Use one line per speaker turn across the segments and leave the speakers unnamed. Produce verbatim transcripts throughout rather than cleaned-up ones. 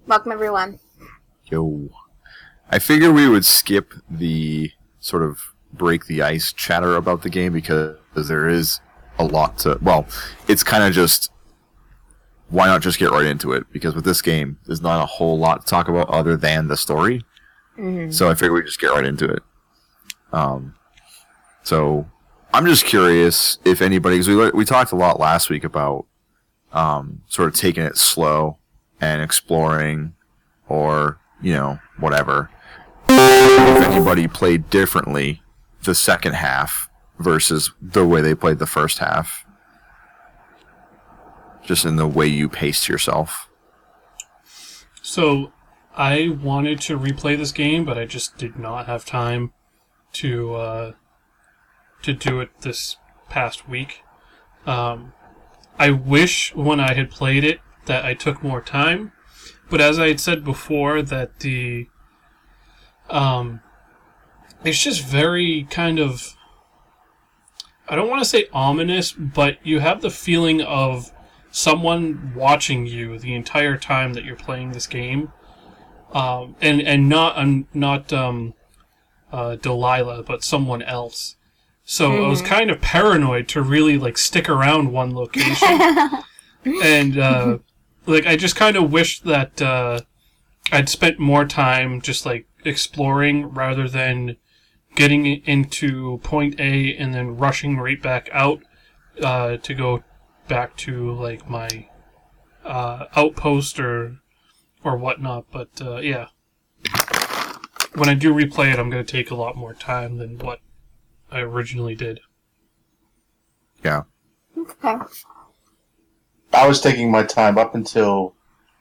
Welcome, everyone.
Yo. I figured we would skip the sort of break the ice chatter about the game because there is a lot to... Well, it's kind of just... Why not just get right into it? Because with this game, there's not a whole lot to talk about other than the story. Mm-hmm. So I figured we'd just get right into it. Um, so I'm just curious if anybody... Because we, we talked a lot last week about um, sort of taking it slow and exploring or, you know, whatever. If anybody played differently the second half versus the way they played the first half. Just in the way you paced yourself.
So, I wanted to replay this game, but I just did not have time to uh, to do it this past week. Um, I wish when I had played it that I took more time, but as I had said before, that the um, it's just very kind of, I don't want to say ominous, but you have the feeling of someone watching you the entire time that you're playing this game, um, and and not um, not um, uh, Delilah, but someone else. So mm. I was kind of paranoid to really like stick around one location, and uh, like I just kind of wished that uh, I'd spent more time just like exploring rather than getting into point A and then rushing right back out uh, to go back to like my uh, outpost or or whatnot. But uh, yeah, when I do replay it, I'm going to take a lot more time than what I originally did.
Yeah.
Okay.
I was taking my time up until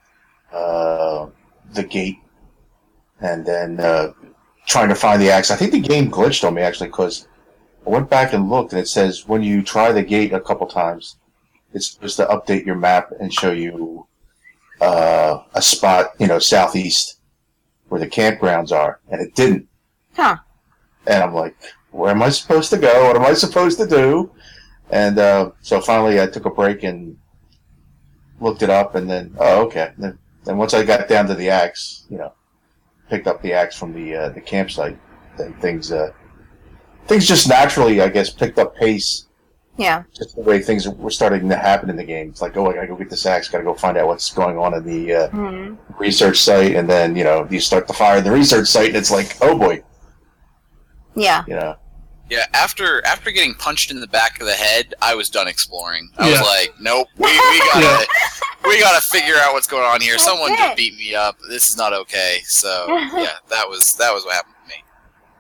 uh, the gate, and then uh, trying to find the axe. I think the game glitched on me actually because I went back and looked, and it says when you try the gate a couple times, it's supposed to update your map and show you uh, a spot, you know, southeast where the campgrounds are, and it didn't.
Huh.
And I'm like, where am I supposed to go? What am I supposed to do? And uh, so finally I took a break and looked it up, and then, oh, okay. And then, then once I got down to the axe, you know, picked up the axe from the uh, the campsite, then things, uh, things just naturally, I guess, picked up pace.
Yeah.
Just the way things were starting to happen in the game. It's like, oh, I gotta go get this axe, gotta go find out what's going on in the uh, mm-hmm. research site, and then, you know, you start the fire in the research site, and it's like, oh boy.
Yeah.
You know.
Yeah, after after getting punched in the back of the head, I was done exploring. I
yeah.
was like, nope, we, we gotta yeah. we gotta figure out what's going on here.
That's
Someone
it.
just beat me up. This is not okay. So yeah, that was that was what happened to me.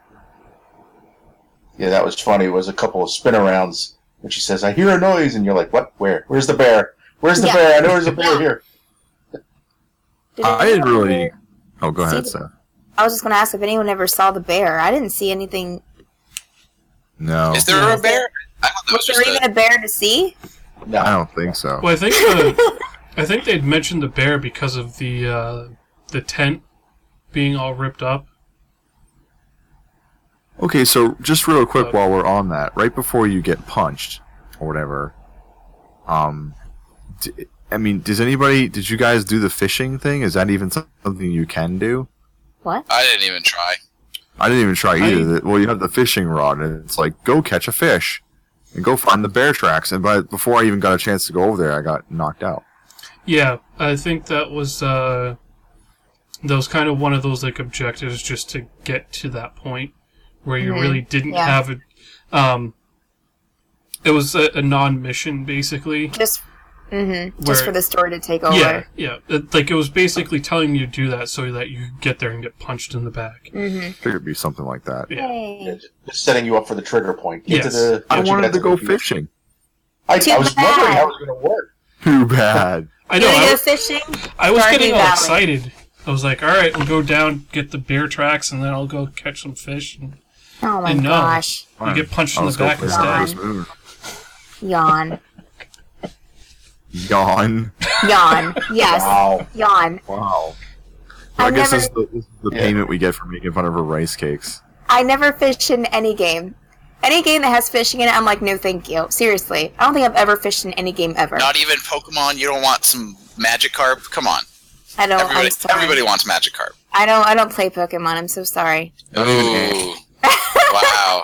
Yeah, that was funny. It was a couple of spin arounds. And she says, I hear a noise, and you're like, what? Where? Where's the bear? Where's the yeah. bear? I know there's a bear here.
Did
I didn't really... Ever... Oh, go ahead, Seth.
I was just going to ask if anyone ever saw the bear. I didn't see anything.
No.
Is there
yeah.
a bear? I thought that was,
was
just
there
a...
even a bear to see?
No. I don't think so.
Well, I think the, I think they'd mentioned the bear because of the uh, the tent being all ripped up.
Okay, so just real quick while we're on that, right before you get punched or whatever, um, d- I mean, does anybody, did you guys do the fishing thing? Is that even something you can do?
What?
I didn't even try.
I didn't even try either.
I,
well, you have the fishing rod, and it's like, go catch a fish and go find the bear tracks. And by, before I even got a chance to go over there, I got knocked out.
Yeah, I think that was, uh, that was kind of one of those, like, objectives just to get to that point. Where you mm-hmm. really didn't yeah. have it. Um, it was a, a non-mission, basically.
Just, mm-hmm. just for the story to take over.
Yeah, yeah. It, like, it was basically telling you to do that so that you could get there and get punched in the back.
Mm-hmm.
I figured it'd be something like that.
Yeah.
yeah. Just setting you up for the trigger point. Get
yes.
to the,
I wanted to go
to
fishing.
I, I was
bad.
wondering how it was going to work.
Too bad.
I know.
You
I,
go fishing?
I was getting all
Valley.
excited. I was like, alright, we'll go down, get the bear tracks, and then I'll go catch some fish. And,
Oh my
and no,
gosh.
You get punched in the back instead.
Yawn.
Yawn.
Yawn. Yes.
Wow.
Yawn.
Wow. Well, I,
I
guess
never,
this is the, this is the yeah. payment we get for making fun of her rice cakes.
I never fish in any game. Any game that has fishing in it, I'm like, no thank you. Seriously. I don't think I've ever fished in any game ever.
Not even Pokemon? You don't want some Magikarp? Come on.
I don't.
Everybody,
I'm sorry.
everybody wants Magikarp.
I don't. I don't play Pokemon. I'm so sorry.
Ooh. Wow.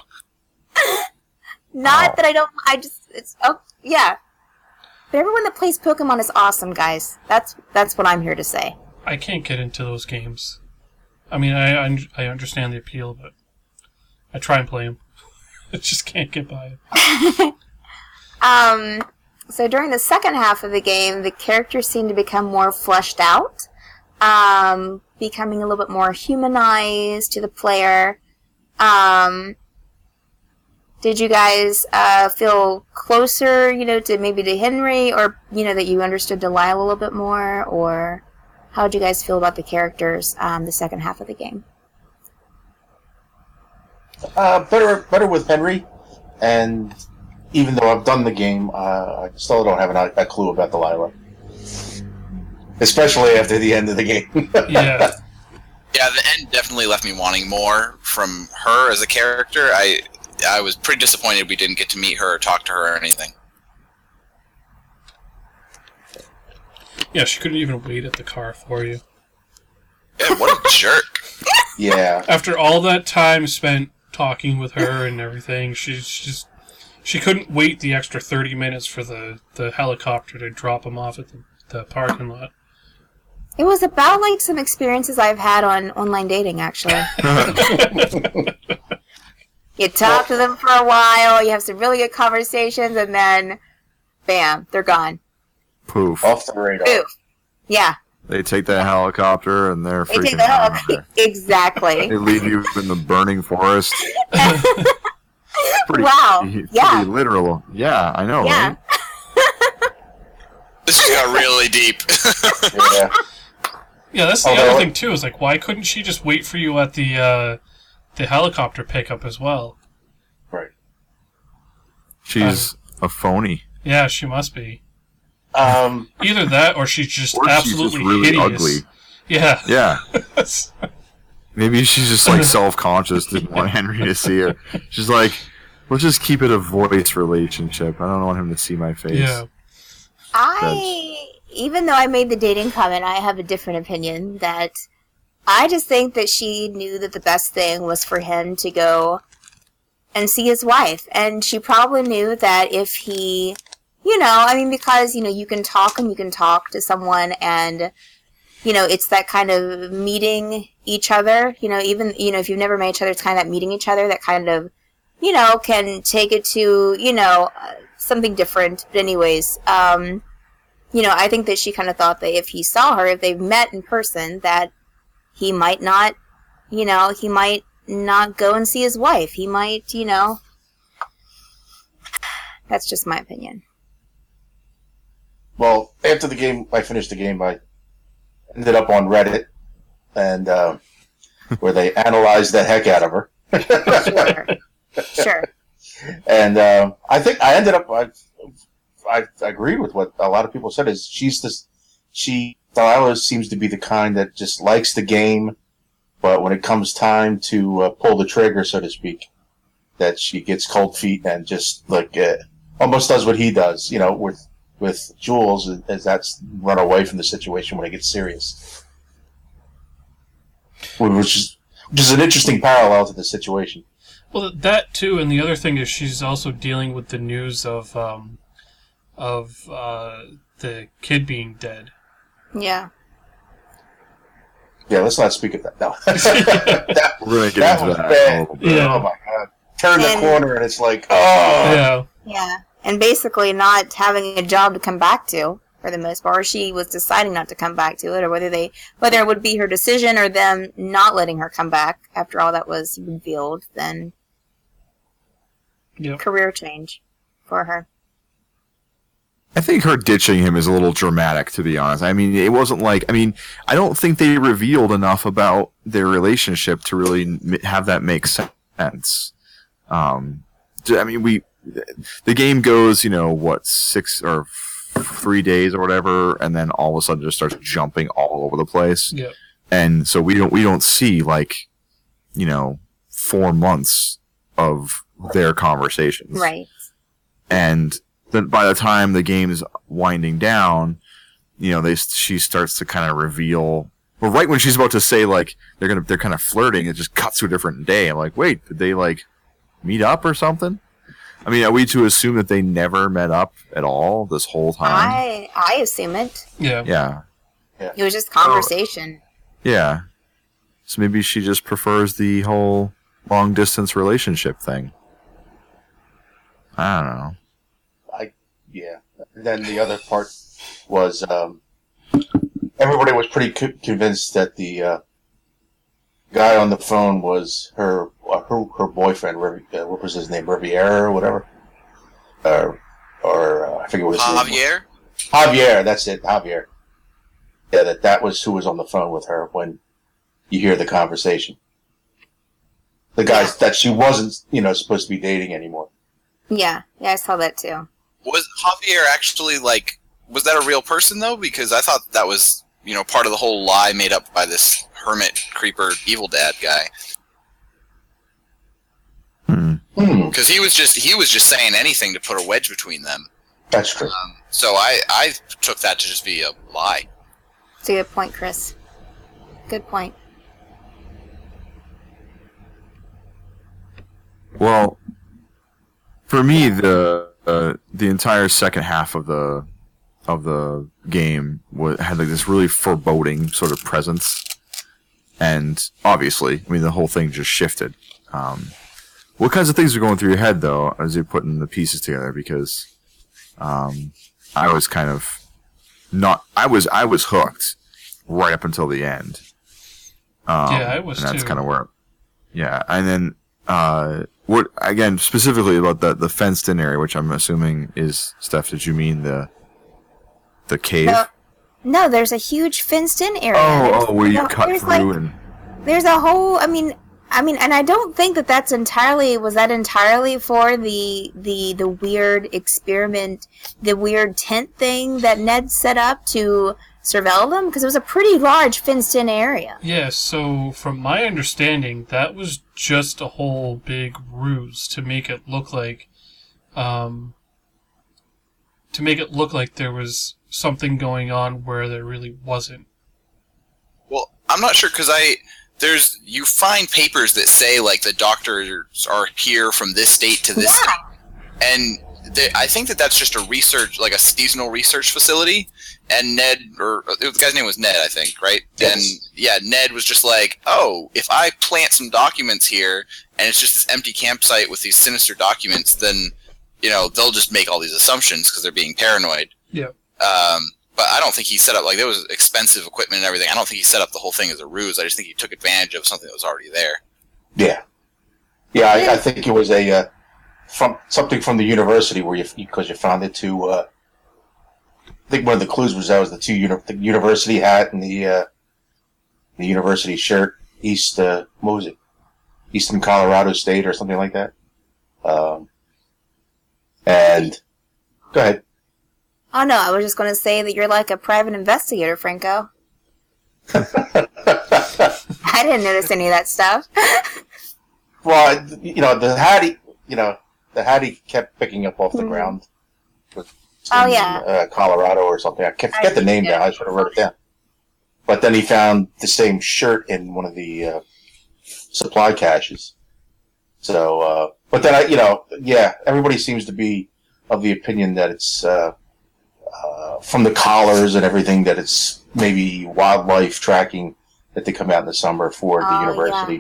Not
Oh.
that I don't. I just. It's. Oh yeah. But everyone that plays Pokemon is awesome, guys. That's that's what I'm here to say.
I can't get into those games. I mean, I I, I understand the appeal, but I try and play them. I just can't get by it.
Um. So during the second half of the game, the characters seem to become more fleshed out, um, becoming a little bit more humanized to the player. Um. Did you guys uh, feel closer, you know, to maybe to Henry, or you know that you understood Delilah a little bit more, or how did you guys feel about the characters um, the second half of the game?
Uh, better, better with Henry, and even though I've done the game, uh, I still don't have an, a clue about Delilah, especially after the end of the game.
Yeah.
Yeah, the end definitely left me wanting more from her as a character. I I was pretty disappointed we didn't get to meet her or talk to her or anything.
Yeah, she couldn't even wait at the car for you.
Yeah, what a jerk.
Yeah.
After all that time spent talking with her and everything, she's just she couldn't wait the extra thirty minutes for the, the helicopter to drop him off at the, the parking lot.
It was about like some experiences I've had on online dating, actually. You talk to them for a while, you have some really good conversations, and then, bam, they're gone.
Poof.
Off the radar.
Oof. Yeah.
They take that helicopter and they're
They
freaking
take the
out
hell.
there.
Exactly.
They leave you in the burning forest. Pretty,
Wow.
pretty
Yeah.
literal. Yeah, I know,
Yeah.
right?
This just got really deep.
Yeah.
Yeah, that's the
Although-
other thing too. Is like, why couldn't she just wait for you at the uh, the helicopter pickup as well?
Right.
She's a phony.
Yeah, she must be.
Um,
Either that, or she's just
Or she's
absolutely
just really
hideous.
ugly.
Yeah.
Yeah. Maybe she's just like self-conscious, didn't want Henry to see her. She's like, let's just keep it a voice relationship. I don't want him to see my face.
Yeah.
I, even though I made the dating comment, I have a different opinion that I just think that she knew that the best thing was for him to go and see his wife. And she probably knew that if he, you know, I mean, because, you know, you can talk and you can talk to someone and, you know, it's that kind of meeting each other, you know, even, you know, if you've never met each other, it's kind of that meeting each other that kind of, you know, can take it to, you know, uh, something different. But anyways, um, you know, I think that she kind of thought that if he saw her, if they've met in person, that he might not, you know, he might not go and see his wife. He might, you know, that's just my opinion.
well, after the game, I finished the game, I ended up on Reddit, and uh, where they analyzed the heck out of her.
Sure. Sure.
And uh, I think I ended up. I, I agreed with what a lot of people said. Is she's this? She Delilah seems to be the kind that just likes the game, but when it comes time to uh, pull the trigger, so to speak, that she gets cold feet and just like uh, almost does what he does. You know, with with Jules, as that's run away from the situation when it gets serious, which is which is an interesting parallel to the situation.
Well, that too, and the other thing is she's also dealing with the news of um, of uh, the kid being dead.
Yeah.
Yeah, let's not speak of that. No, that,
We're going to get
that
into
was
that
bad.
a little bit.
Yeah.
Oh my god! Turn the
And-
corner and it's like, oh,
Yeah.
Yeah. And basically not having a job to come back to, for the most part, or she was deciding not to come back to it, or whether they, whether it would be her decision or them not letting her come back after all that was revealed, then
Yep.
career change for her.
I think her ditching him is a little dramatic, to be honest. I mean, it wasn't like, I mean, I don't think they revealed enough about their relationship to really m- have that make sense. Um, I mean, we, the game goes, you know, what, six or f- three days or whatever, and then all of a sudden just starts jumping all over the place.
Yep.
And so we don't, we don't see like, you know, four months of their conversations.
Right.
And then by the time the game's winding down, you know, they she starts to kind of reveal. Well, right when she's about to say like they're gonna they're kind of flirting, it just cuts to a different day. I'm like, wait, did they like meet up or something? I mean, are we to assume that they never met up at all this whole time?
I I assume it.
Yeah.
Yeah.
It was just conversation.
Yeah. So maybe she just prefers the whole long distance relationship thing. I don't know.
I yeah. And then the other part was um, everybody was pretty co- convinced that the uh, guy on the phone was her uh, her, her boyfriend. Riv- uh, what was his name? Riviera or whatever. Uh, or uh, I forget what his name was.
Javier?
Javier. That's it. Javier. Yeah, that that was who was on the phone with her when you hear the conversation. The guys that she wasn't, you know, supposed to be dating anymore.
Yeah, yeah, I saw that too.
Was Javier actually, like, was that a real person, though? Because I thought that was, you know, part of the whole lie made up by this hermit, creeper, evil dad guy.
Hmm.
Hmm.
Because he was just, he was just saying anything to put a wedge between them.
That's true.
Um, so I, I took that to just be a lie.
It's a good point, Chris. Good point.
Well, for me, the uh, the entire second half of the of the game was, had like this really foreboding sort of presence, and obviously, I mean, the whole thing just shifted. Um, what kinds of things are going through your head though as you're putting the pieces together? Because um, I was kind of not. I was I was hooked right up until the end. Um,
Yeah, I was
and that's
too.
kind of where. Yeah, and then. Uh, what again specifically about the the fenced in area, which I'm assuming is Steph? Did you mean the the cave?
No, no, there's a huge fenced-in area.
oh,
There's-
oh, where you
no,
cut
there's,
through
like,
and
There's a whole. I mean, I mean, and I don't think that that's entirely. Was that entirely for the the the weird experiment, the weird tent thing that Ned set up to surveil them? Because it was a pretty large fenced-in area.
Yeah, so from my understanding, that was just a whole big ruse to make it look like, um, to make it look like there was something going on where there really wasn't.
Well, I'm not sure because I there's you find papers that say like the doctors are here from this date to this
Yeah.
date, and they, I think that that's just a research like a seasonal research facility. And Ned, or the guy's name was Ned, I think, right?
Yes.
And yeah, Ned was just like, oh, if I plant some documents here, and it's just this empty campsite with these sinister documents, then you know they'll just make all these assumptions because they're being paranoid.
Yeah.
Um, but I don't think he set up, like, there was expensive equipment and everything. I don't think he set up the whole thing as a ruse. I just think he took advantage of something that was already there.
Yeah. Yeah, I, I think it was a uh, from something from the university where you because you found it to. Uh, I think one of the clues was that was the two uni- the university hat and the uh, the university shirt. East, uh, what was it? Eastern Colorado State or something like that. Um, and go ahead.
Oh no, I was just going to say that you're like a private investigator, Franco. I didn't notice any of that stuff.
Well, you know the hattie. You know the hattie kept picking up off the
Mhm.
ground. With
Oh,
in,
yeah.
uh, Colorado or something. I can't forget the name now. I should have wrote it down. But then he found the same shirt in one of the uh, supply caches. So, uh, but then I, you know, yeah, everybody seems to be of the opinion that it's uh, uh, from the collars and everything that it's maybe wildlife tracking that they come out in the summer for
Oh,
the
yeah.
university.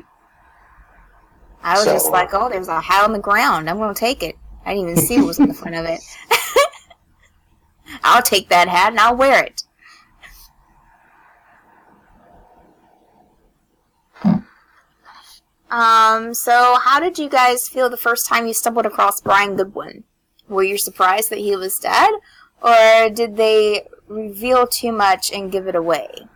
I was
So,
just like, oh, there's a hat on the ground. I'm going to take it. I didn't even see what was in the front of it. I'll take that hat and I'll wear it. Um, so how did you guys feel the first time you stumbled across Brian Goodwin? Were you surprised that he was dead? Or did they reveal too much and give it away?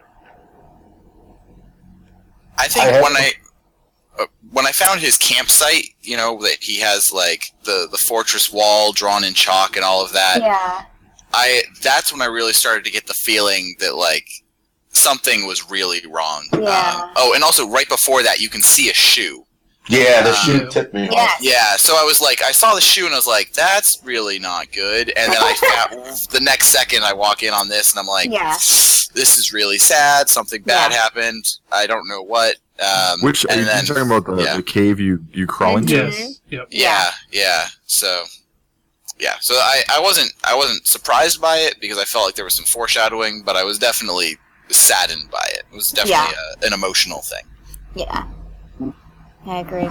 I think
I have-
when I uh, when I found his campsite, you know, that he has like the, the fortress wall drawn in chalk and all of that.
Yeah.
I that's when I really started to get the feeling that like something was really wrong.
Yeah.
Um, oh, and also right before that, you can see a shoe.
Yeah, the
Um,
shoe tipped me off.
Yes.
Yeah, so I was like, I saw the shoe and I was like, that's really not good. And then I found, the next second I walk in on this and I'm like,
Yeah.
this is really sad. Something bad
Yeah.
happened. I don't know what. Um,
Which are
and
you
then,
talking about the,
yeah.
the cave you you crawl into?
Mhm.
Yes. Yep.
Yeah, yeah. So, yeah. So I, I wasn't I wasn't surprised by it because I felt like there was some foreshadowing, but I was definitely saddened by it. It was definitely a, an emotional thing.
Yeah. I agree.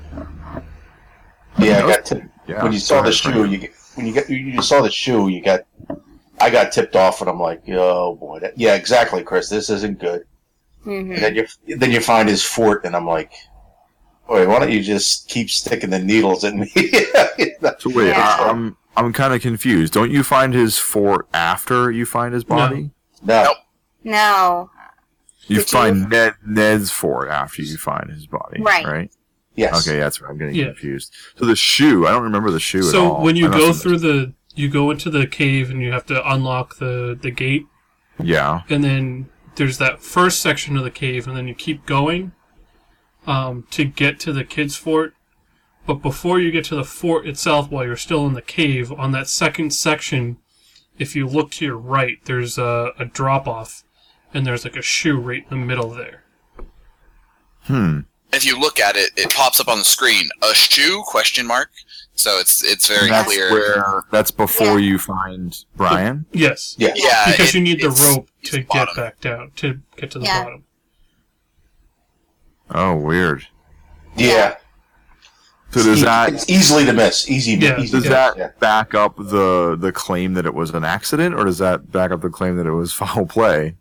Yeah, I got tipped.
Yeah.
When you saw
Go
the
ahead,
shoe,
Frank.
you get, when you get you, you saw the shoe, you got. I got tipped off, and I'm like, oh boy, that, yeah, exactly, Chris. This isn't good.
hmm
And then you then you find his fort, and I'm like, wait, why don't you just keep sticking the needles in me?
So wait,
Yeah.
I, I'm I'm kind of confused. Don't you find his fort after you find his body?
no,
Nope.
No.
You
Did
find
you?
Ned Ned's fort after you find his body,
Right.
Right.
yes,
Okay, that's where I'm getting
Yeah.
confused. So the shoe, I don't remember the shoe at
So
all.
when you
I must
go
have
through the, you go into the cave and you have to unlock the the gate,
missed- yeah,
and then there's that first section of the cave, and then you keep going um, to get to the kids' fort. But before you get to the fort itself, while you're still in the cave, on that second section, if you look to your right, there's a, a drop off, and there's like a shoe right in the middle there.
hmm.
If you look at it, it pops up on the screen. A shoe? Question mark. So it's it's very
that's
clear.
where that's before
Yeah.
you find Brian.
Yes,
yeah,
Yeah,
because
it-
you need the
it's-
rope
it's
to
the
get
bottom.
back down to get to the
Yeah.
bottom.
Oh, weird.
yeah.
So does
It's
that
it's easily to miss, easy,
Yeah.
easy
does
to
that
miss, yeah.
back up the the claim that it was an accident, or does that back up the claim that it was foul play?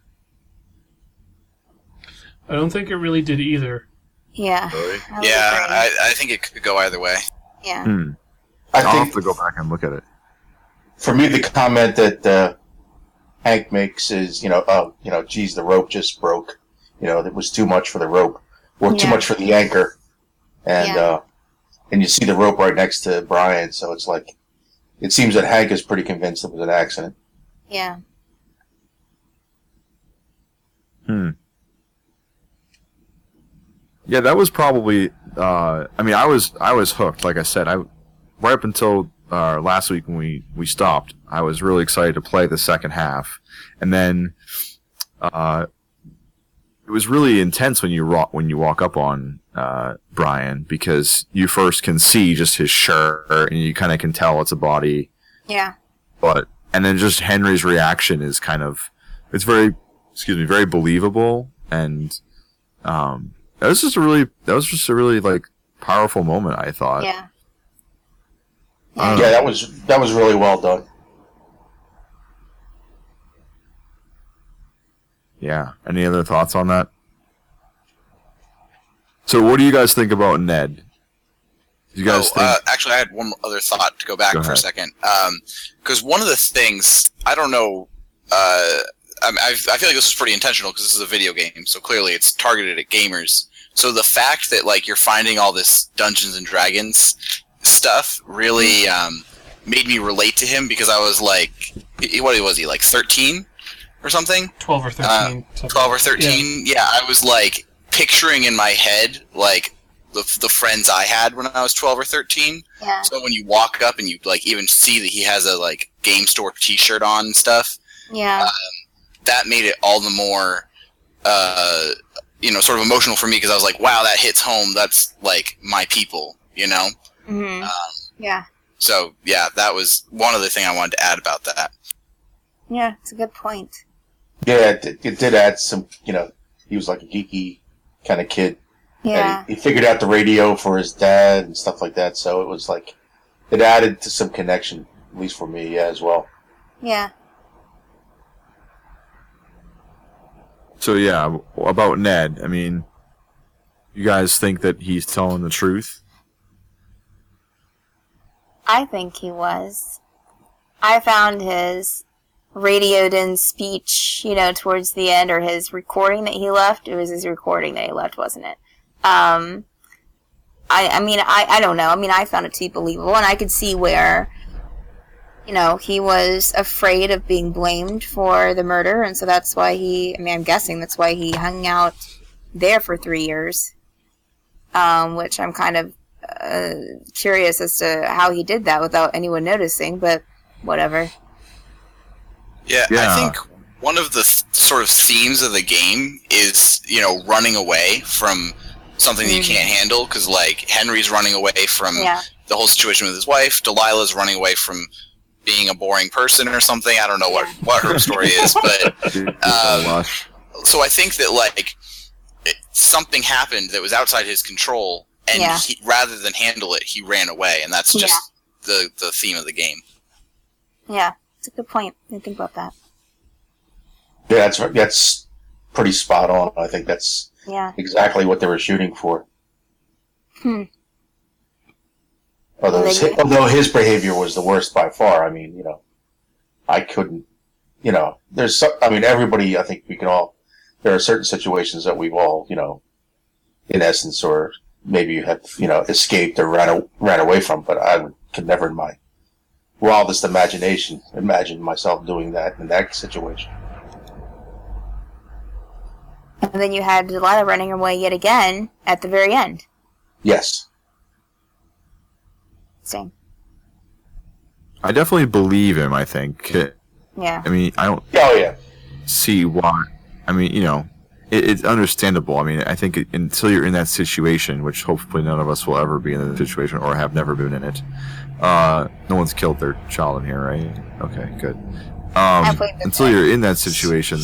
I don't think it really did either.
Yeah. I would
Yeah,
agree.
I, I think it could go either way.
yeah.
Hmm.
I
I'll have
think
to go back and look at it.
for me, the comment that uh, Hank makes is, you know, oh, you know, geez, the rope just broke. You know, it was too much for the rope, or too
Yeah.
much for the anchor, and
Yeah.
uh, and you see the rope right next to Brian, so it's like, it seems that Hank is pretty convinced it was an accident.
Yeah.
Hmm. Yeah, that was probably. Uh, I mean, I was I was hooked. Like I said, I right up until uh, last week when we, we stopped, I was really excited to play the second half, and then uh, it was really intense when you ro- when you walk up on uh, Brian, because you first can see just his shirt and you kind of can tell it's a body,
Yeah.
but and then just Henry's reaction is kind of it's very excuse me very believable, and um, that was just a really that was just a really like powerful moment, I thought.
Yeah.
Uh,
Yeah, that was that was really well done.
Yeah. Any other thoughts on that? So, what do you guys think about Ned? Do you guys
oh,
think?
uh, actually, I had one other thought to go back
Go
for a
ahead.
second. Because one of the things, I don't know, uh, I, I I feel like this was pretty intentional because this is a video game, so clearly it's targeted at gamers. So the fact that like you're finding all this Dungeons and Dragons stuff really um, made me relate to him, because I was like, he- what was he, like thirteen or something?
Twelve or thirteen. something.
twelve or thirteen. Yeah. I was like picturing in my head like the the friends I had when I was twelve or thirteen.
Yeah.
So when you walk up and you like even see that he has a like game store T-shirt on and stuff,
Yeah.
that made it all the more, uh, you know, sort of emotional for me, because I was like, wow, that hits home. That's like my people, you know.
hmm
Um,
Yeah.
so yeah, that was one other thing I wanted to add about that.
Yeah. It's a good point.
Yeah, it, did- it did add some. You know, he was like a geeky kind of kid.
Yeah.
And he, he figured out the radio for his dad and stuff like that. So it was like, it added to some connection, at least for me, yeah, as well.
Yeah.
So yeah, about Ned. I mean, you guys think that he's telling the truth?
I think he was. I found his radioed in speech, you know, towards the end, or his recording that he left. It was his recording that he left, wasn't it? Um, I, I mean, I, I don't know. I mean, I found it to be believable, and I could see where, you know, he was afraid of being blamed for the murder, and so that's why he, I mean, I'm guessing that's why he hung out there for three years. um, which I'm kind of uh, curious as to how he did that without anyone noticing, but whatever.
Yeah,
Yeah.
I think one of the th- sort of themes of the game is, you know, running away from something that you can't handle, because, like, Henry's running away from
Yeah.
the whole situation with his wife, Delilah's running away from being a boring person or something. I don't know what, what her story is, but um, so I think that, like, it, something happened that was outside his control, and
Yeah.
he, rather than handle it, he ran away, and that's just the, the theme of the game.
Yeah, it's a good point. I think about that.
Yeah, that's that's pretty spot on. I think that's
Yeah.
exactly what they were shooting for.
Hmm.
Although
And
his,
then you-
although his behavior was the worst by far. I mean, you know, I couldn't. You know, there's. Some, I mean, everybody. I think we can all. There are certain situations that we've all, you know, in essence, or maybe you have, you know, escaped or ran a, ran away from. But I would, could never, in my wildest imagination, imagine myself doing that in that situation.
And then you had Delilah running away yet again at the very end.
Yes.
Same.
I definitely believe him. I think.
Yeah.
I mean, I don't
Oh yeah.
see why. I mean, you know, it, it's understandable. I mean, I think it, until you're in that situation, which hopefully none of us will ever be in that situation or have never been in it. Uh, no one's killed their child in here, right? Okay, good. Um,
played this
until
game.
you're in that situation,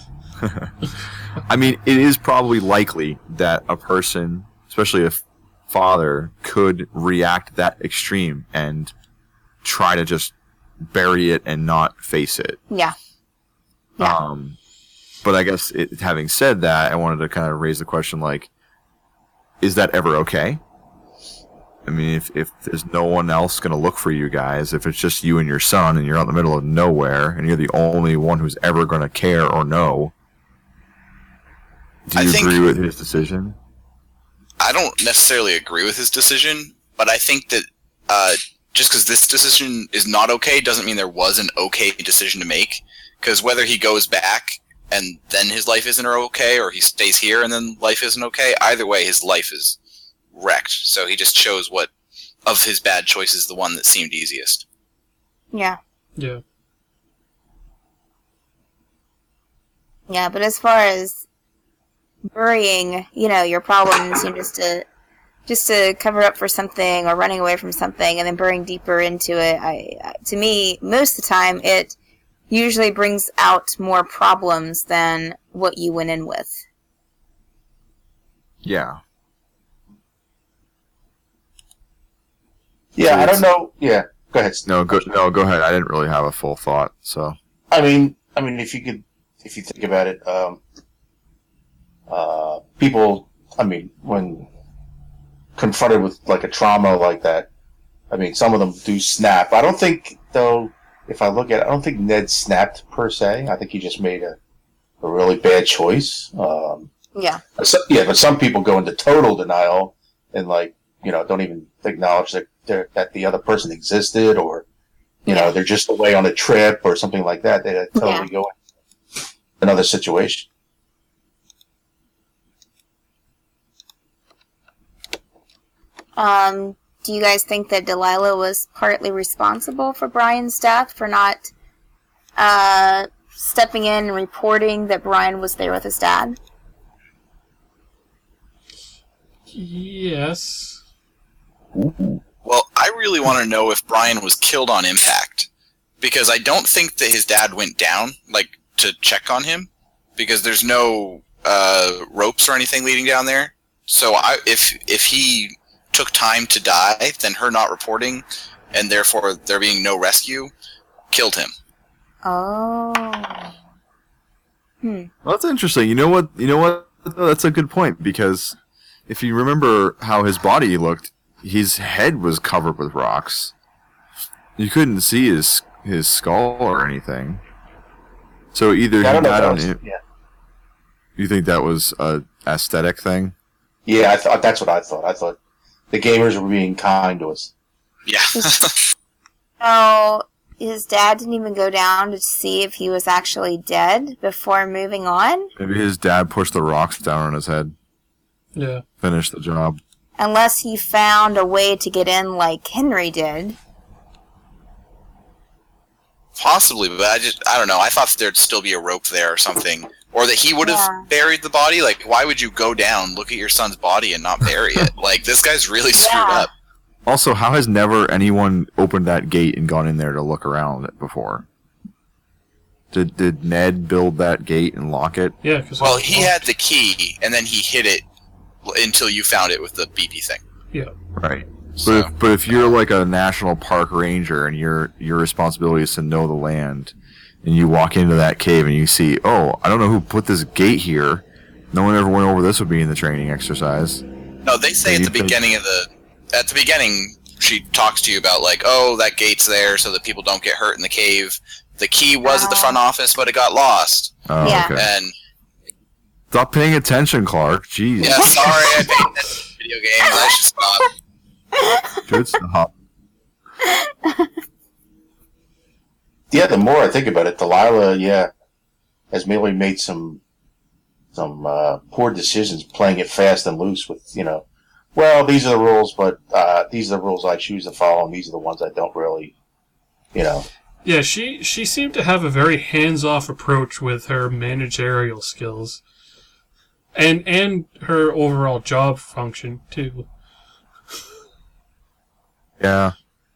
I mean, it is probably likely that a person, especially a father, could react that extreme and try to just bury it and not face it.
Yeah. Yeah.
Um, but I guess it, having said that, I wanted to kind of raise the question, like, is that ever okay? I mean, if, if there's no one else going to look for you guys, if it's just you and your son and you're out in the middle of nowhere and you're the only one who's ever going to care or know, do
I
you
think-
agree with his decision?
I don't necessarily agree with his decision, but I think that uh, just because this decision is not okay doesn't mean there was an okay decision to make. Because whether he goes back and then his life isn't okay, or he stays here and then life isn't okay, either way his life is wrecked. So he just chose what of his bad choices the one that seemed easiest.
Yeah.
Yeah.
Yeah, but as far as burying, you know, your problems, you know, just to just to cover up for something or running away from something and then burying deeper into it, I, I to me, most of the time, it usually brings out more problems than what you went in with.
Yeah.
Yeah,
So
I
it's-
don't know. Yeah, go ahead.
No, go, no, go ahead. I didn't really have a full thought, so.
I mean, I mean, if you could, if you think about it, um, uh, people. I mean, when confronted with like a trauma like that, I mean, some of them do snap. I don't think, though. If I look at it, I don't think Ned snapped per se. I think he just made a, a really bad choice. Um,
Yeah.
so, yeah, but some people go into total denial and like, you know, don't even acknowledge that they're, that the other person existed, or you know,
Yeah.
they're just away on a trip or something like that. They totally
Yeah.
go into another situation.
Um, do you guys think that Delilah was partly responsible for Brian's death for not uh, stepping in and reporting that Brian was there with his dad?
Yes.
Well, I really want to know if Brian was killed on impact, because I don't think that his dad went down, like, to check on him, because there's no uh, ropes or anything leading down there. So I, if if he took time to die, then her not reporting, and therefore there being no rescue, killed him.
Oh. Hmm.
Well, that's interesting. You know what? You know what? That's a good point, because if you remember how his body looked, his head was covered with rocks. You couldn't see his his skull or anything. So either
Yeah, I
he
don't know.
died
That
on
was,
him.
yeah,
You think that was a aesthetic thing?
yeah. I thought that's what I thought. I thought the gamers were being kind to us.
Yeah.
So his dad didn't even go down to see if he was actually dead before moving on?
Maybe his dad pushed the rocks down on his head,
Yeah.
finished the job.
unless he found a way to get in like Henry did.
Possibly, but I just I don't know. I thought there'd still be a rope there or something, or that he would have
Yeah.
buried the body. Like, why would you go down, look at your son's body, and not bury it? Like, this guy's really screwed
Yeah.
up.
Also, how has never anyone opened that gate and gone in there to look around it before? Did did Ned build that gate and lock it?
Yeah, because
Well, he had the key, and then he hid it until you found it with the B B thing.
Yeah.
Right.
So,
But if, but if you're like a national park ranger and your your responsibility is to know the land, and you walk into that cave and you see, oh, I don't know who put this gate here. No one ever went over this with me in the training exercise.
no, they say
So
at
you
the
think-
beginning of the at the beginning she talks to you about like, oh, that gate's there so that people don't get hurt in the cave. The key was at the
Oh.
front office, but it got lost.
Oh,
Yeah.
okay.
And
Stop paying attention, Clark. Jeez.
yeah, sorry, I paid attention to video games. I should stop.
Good stuff.
Yeah, the more I think about it, Delilah, yeah, has merely made some some uh, poor decisions, playing it fast and loose with, you know, well, these are the rules, but uh, these are the rules I choose to follow, and these are the ones I don't really, you know.
Yeah, she she seemed to have a very hands-off approach with her managerial skills, and and her overall job function too.
Yeah.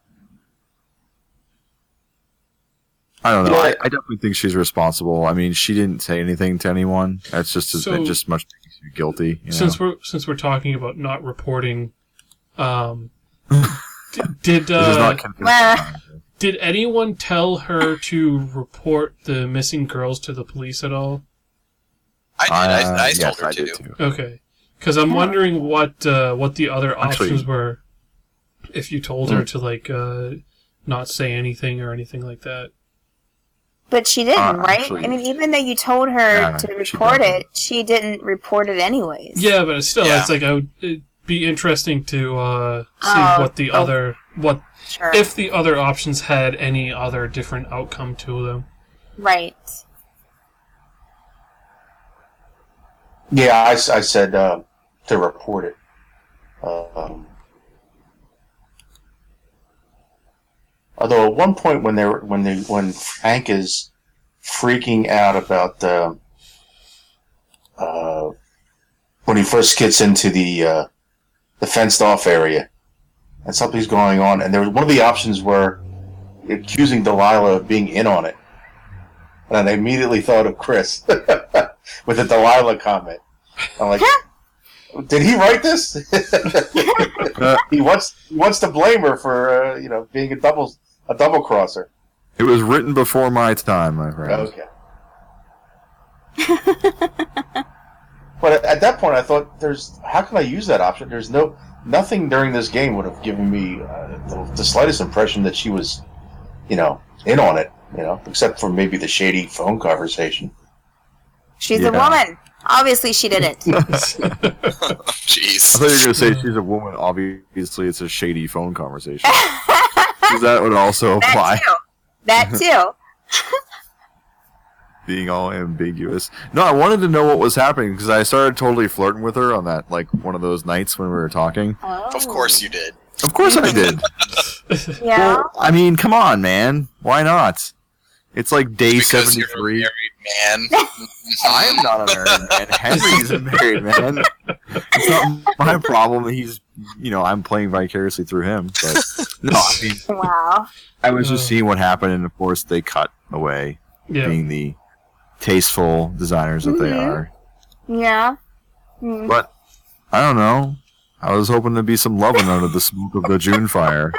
I don't know. I, I definitely think she's responsible. I mean, she didn't say anything to anyone. That's just
So-
it just much makes you guilty. You know?
Since we're since we're talking about not reporting, um, d- did
This is
uh,
not convincing.
Well,
did anyone tell her to report the missing girls to the police at all?
I did. I,
Uh,
I
yes,
told her
I
to.
did too.
Okay, because I'm wondering what uh, what the other
Actually-
options were. If you told her to like uh, not say anything or anything like that.
but she didn't,
Uh,
right?
actually-
I mean, even though you told her
Yeah,
to
she
report
didn't.
it, she didn't report it anyways.
Yeah, but still,
Yeah.
it's like I would, it'd be interesting to uh, see
Oh,
what the
oh.
other what
Sure.
if the other options had any other different outcome to them.
Right.
Yeah, I, s- I said uh, to report it. Um, although at one point when they were, when they when Frank is freaking out about uh, uh, when he first gets into the uh, the fenced off area and something's going on, and there was one of the options were accusing Delilah of being in on it, and I immediately thought of Chris with the Delilah comment. I'm like, did he write this? he wants he wants to blame her for uh, you know being a double a double crosser.
It was written before my time, my friend.
Okay. But at, at that point, I thought, "There's how can I use that option?" There's no nothing during this game would have given me uh, the, the slightest impression that she was, you know, in on it. You know, except for maybe the shady phone conversation.
She's
Yeah.
a woman. Obviously, she didn't.
Jeez.
I thought you were going to say she's a woman. Obviously, it's a shady phone conversation. Does that would also apply?
That too. That too.
Being all ambiguous. No, I wanted to know what was happening because I started totally flirting with her on that, like, one of those nights when we were talking.
Oh.
Of course you did.
Of course I did.
Yeah.
Well, I mean, come on, man. Why not? It's like day
Because you're a
seventy-three.
married man.
I am not a married man. Henry's a married man. It's not my problem. He's, you know, I'm playing vicariously through him. But no, I mean,
Wow.
I was just seeing what happened, and of course they cut away,
Yeah.
being the tasteful designers that they
Mhm.
are.
Yeah. Hmm.
But I don't know. I was hoping there'd be some loving under the smoke of the June fire.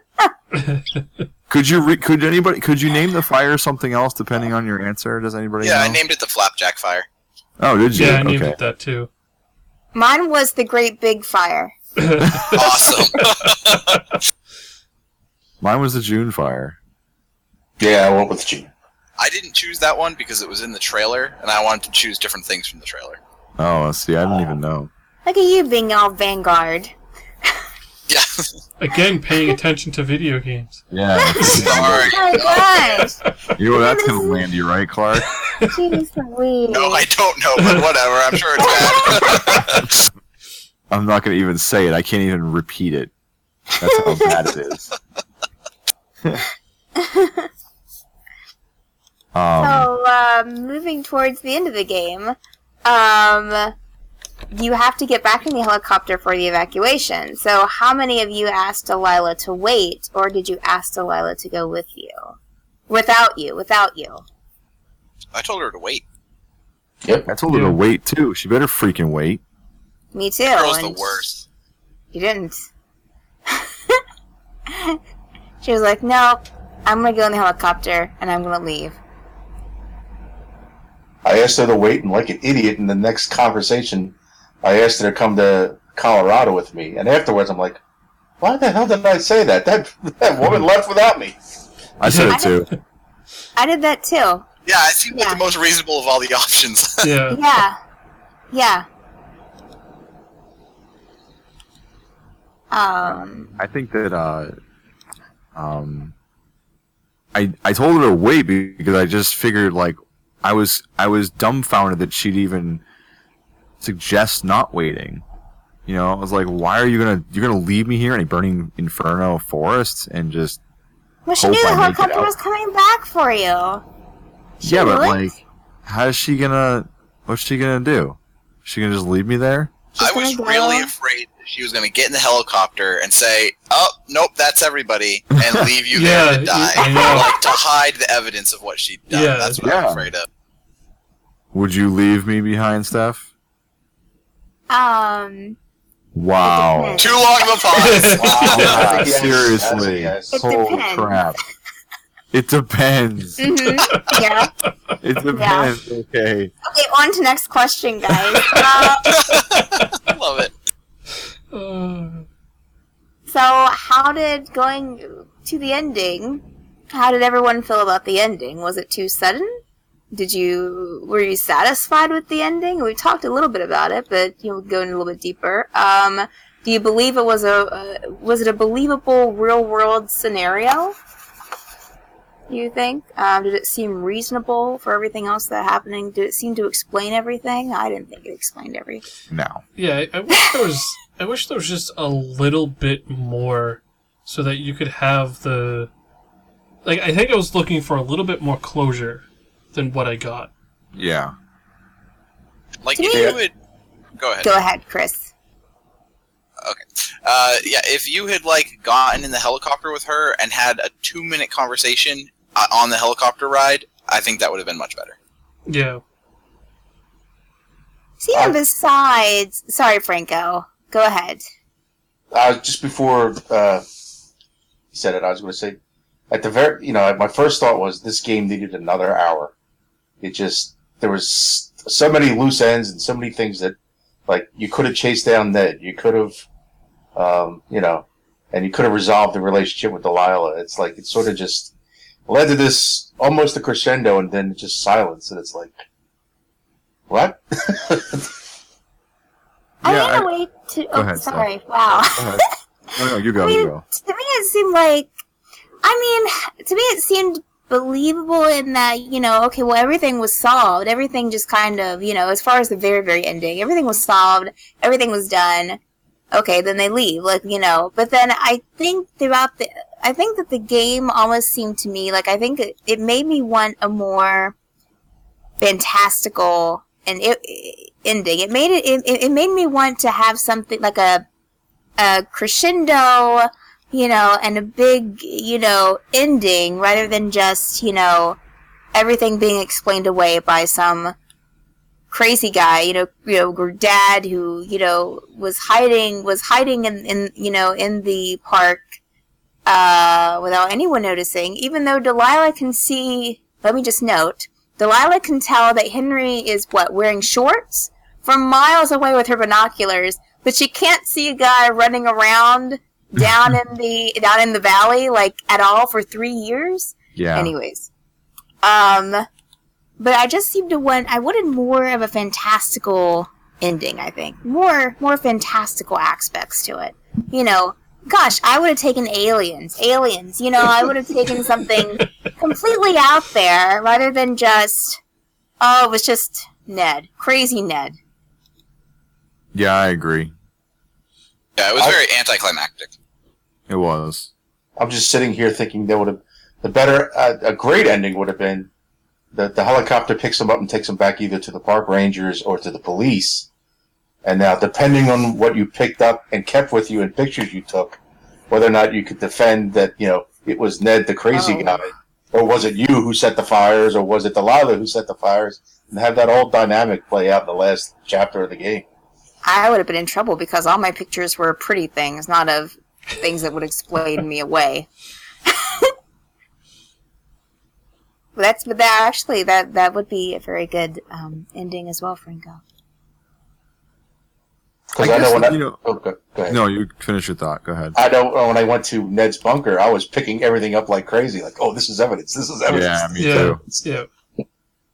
Could you re- could anybody could you name the fire something else depending on your answer? Does anybody
Yeah,
know?
I named it the Flapjack Fire.
Oh, did you?
Yeah, I named
okay.
it that too.
Mine was the Great Big Fire.
Awesome.
Mine was the June fire.
Yeah, I went with G.
I didn't choose that one because it was in the trailer, and I wanted to choose different things from the trailer.
Oh, see, I didn't even know.
Look at you being all Vanguard.
Yeah.
Again, paying attention to video games.
Yeah.
Sorry.
Oh gosh.
You know that's gonna land you, right, Clark?
Jeez Louise.
No, I don't know, but whatever. I'm sure it's bad.
I'm not going to even say it. I can't even repeat it. That's how bad it is. um,
So, uh, moving towards the end of the game, um, you have to get back in the helicopter for the evacuation. So, how many of you asked Delilah to wait, or did you ask Delilah to go with you? Without you, without you.
I told her to wait.
Yep.
I told her
Yeah.
to wait, too. She better freaking wait.
Me too.
Girl's the
and
worst.
You didn't. She was like, no, I'm going to go in the helicopter, and I'm going to leave.
I asked her to wait, and like an idiot in the next conversation, I asked her to come to Colorado with me. And afterwards, I'm like, why the hell did I say that? That, that woman left without me.
I said it, too.
I did that too.
Yeah, it seemed like
Yeah.
the most reasonable of all the options.
Yeah.
Yeah. Yeah. Um,
I think that, uh, um, I, I told her to wait because I just figured, like, I was, I was dumbfounded that she'd even suggest not waiting. You know, I was like, why are you gonna, you're gonna leave me here in a burning inferno forest and just,
well, she
Hope
knew the
I make it
helicopter
out.
was coming back for you. She
yeah, but
would.
like, how's she gonna, what's she gonna do? Is she gonna just leave me there?
She's
I was
gonna go-
really afraid that she was going to get in the helicopter and say, "Oh, nope, that's everybody," and leave you
Yeah,
there to die,
I know.
like to hide the evidence of what she'd done.
Yeah,
That's what
yeah.
I'm afraid of.
Would you leave me behind, Steph?
Um,
Wow.
depends.
Too long of a pause.
Wow.
Yeah,
Yes,
seriously.
yes,
It
Holy
depends.
crap. It depends.
mhm, yeah.
It depends. Okay.
Okay, on to next question, guys. Uh,
I love it.
Uh,
so, how did going to the ending? How did everyone feel about the ending? Was it too sudden? Did you were you satisfied with the ending? We talked a little bit about it, but you know, go in a little bit deeper. Um, do you believe it was a, a was it a believable real world scenario? You think? Um, did it seem reasonable for everything else that happening? Did it seem to explain everything? I didn't think it explained everything.
No.
yeah, I, I wish there was. I wish there was just a little bit more, so that you could have the. Like, I think I was looking for a little bit more closure than what I got.
Yeah.
Like
To
if
me-
you would go ahead.
Go ahead, Chris.
Okay. Uh, yeah, if you had like gotten in the helicopter with her and had a two-minute conversation uh, on the helicopter ride, I think that would have been much better.
Yeah.
See, and besides, sorry, Franco. Go ahead.
Uh, just before uh, you said it, I was going to say, at the very, you know, my first thought was this game needed another hour. It just, there was so many loose ends and so many things that, like, you could have chased down Ned. You could have, um, you know, and you could have resolved the relationship with Delilah. It's like, it sort of just led to this almost a crescendo and then just silence. And it's like, what?
I
Yeah,
need
I-
to wait to.
Go
Oh,
ahead, Steph.
sorry. Wow.
Go ahead. No, no, you go,
I mean,
you go.
to me, it seemed like. I mean, to me, it seemed believable in that, you know, okay, well, everything was solved. Everything just kind of, you know, as far as the very, very ending, everything was solved. Everything was done. Okay, then they leave, like, you know. But then I think throughout the. I think that the game almost seemed to me like I think it, it made me want a more fantastical and it, it, ending. It made it, it. It made me want to have something like a a crescendo, you know, and a big, you know, ending rather than just, you know, everything being explained away by some crazy guy, you know, you know, dad who, you know, was hiding, was hiding in, in you know, in the park, uh, without anyone noticing, even though Delilah can see, let me just note, Delilah can tell that Henry is, what, wearing shorts from miles away with her binoculars, but she can't see a guy running around down in the down in the valley like at all for three years.
Yeah.
Anyways, um, but I just seem to want I wanted more of a fantastical ending. I think more more fantastical aspects to it. You know, gosh, I would have taken aliens, aliens. You know, I would have taken something completely out there rather than just oh, it was just Ned, crazy Ned.
Yeah, I agree.
it was
I-
very anticlimactic.
It was.
I'm just sitting here thinking there would have the better, uh, a great ending would have been that the helicopter picks him up and takes him back either to the park rangers or to the police. And now, depending on what you picked up and kept with you in pictures you took, whether or not you could defend that, you know, it was Ned the crazy
Oh.
guy, or was it you who set the fires, or was it Delilah who set the fires, and have that whole dynamic play out in the last chapter of the game.
I would have been in trouble because all my pictures were pretty things, not of things that would explain me away. But that's but that actually that that would be a very good um, ending as well, Franco.
Because
I
I, know
guess,
when I,
you know-
oh, go, go ahead.
No, you finish your thought. Go ahead.
I know when I went to Ned's bunker, I was picking everything up like crazy. Like, oh, this is evidence. This is evidence.
Yeah, me
Yeah.
too.
Yeah.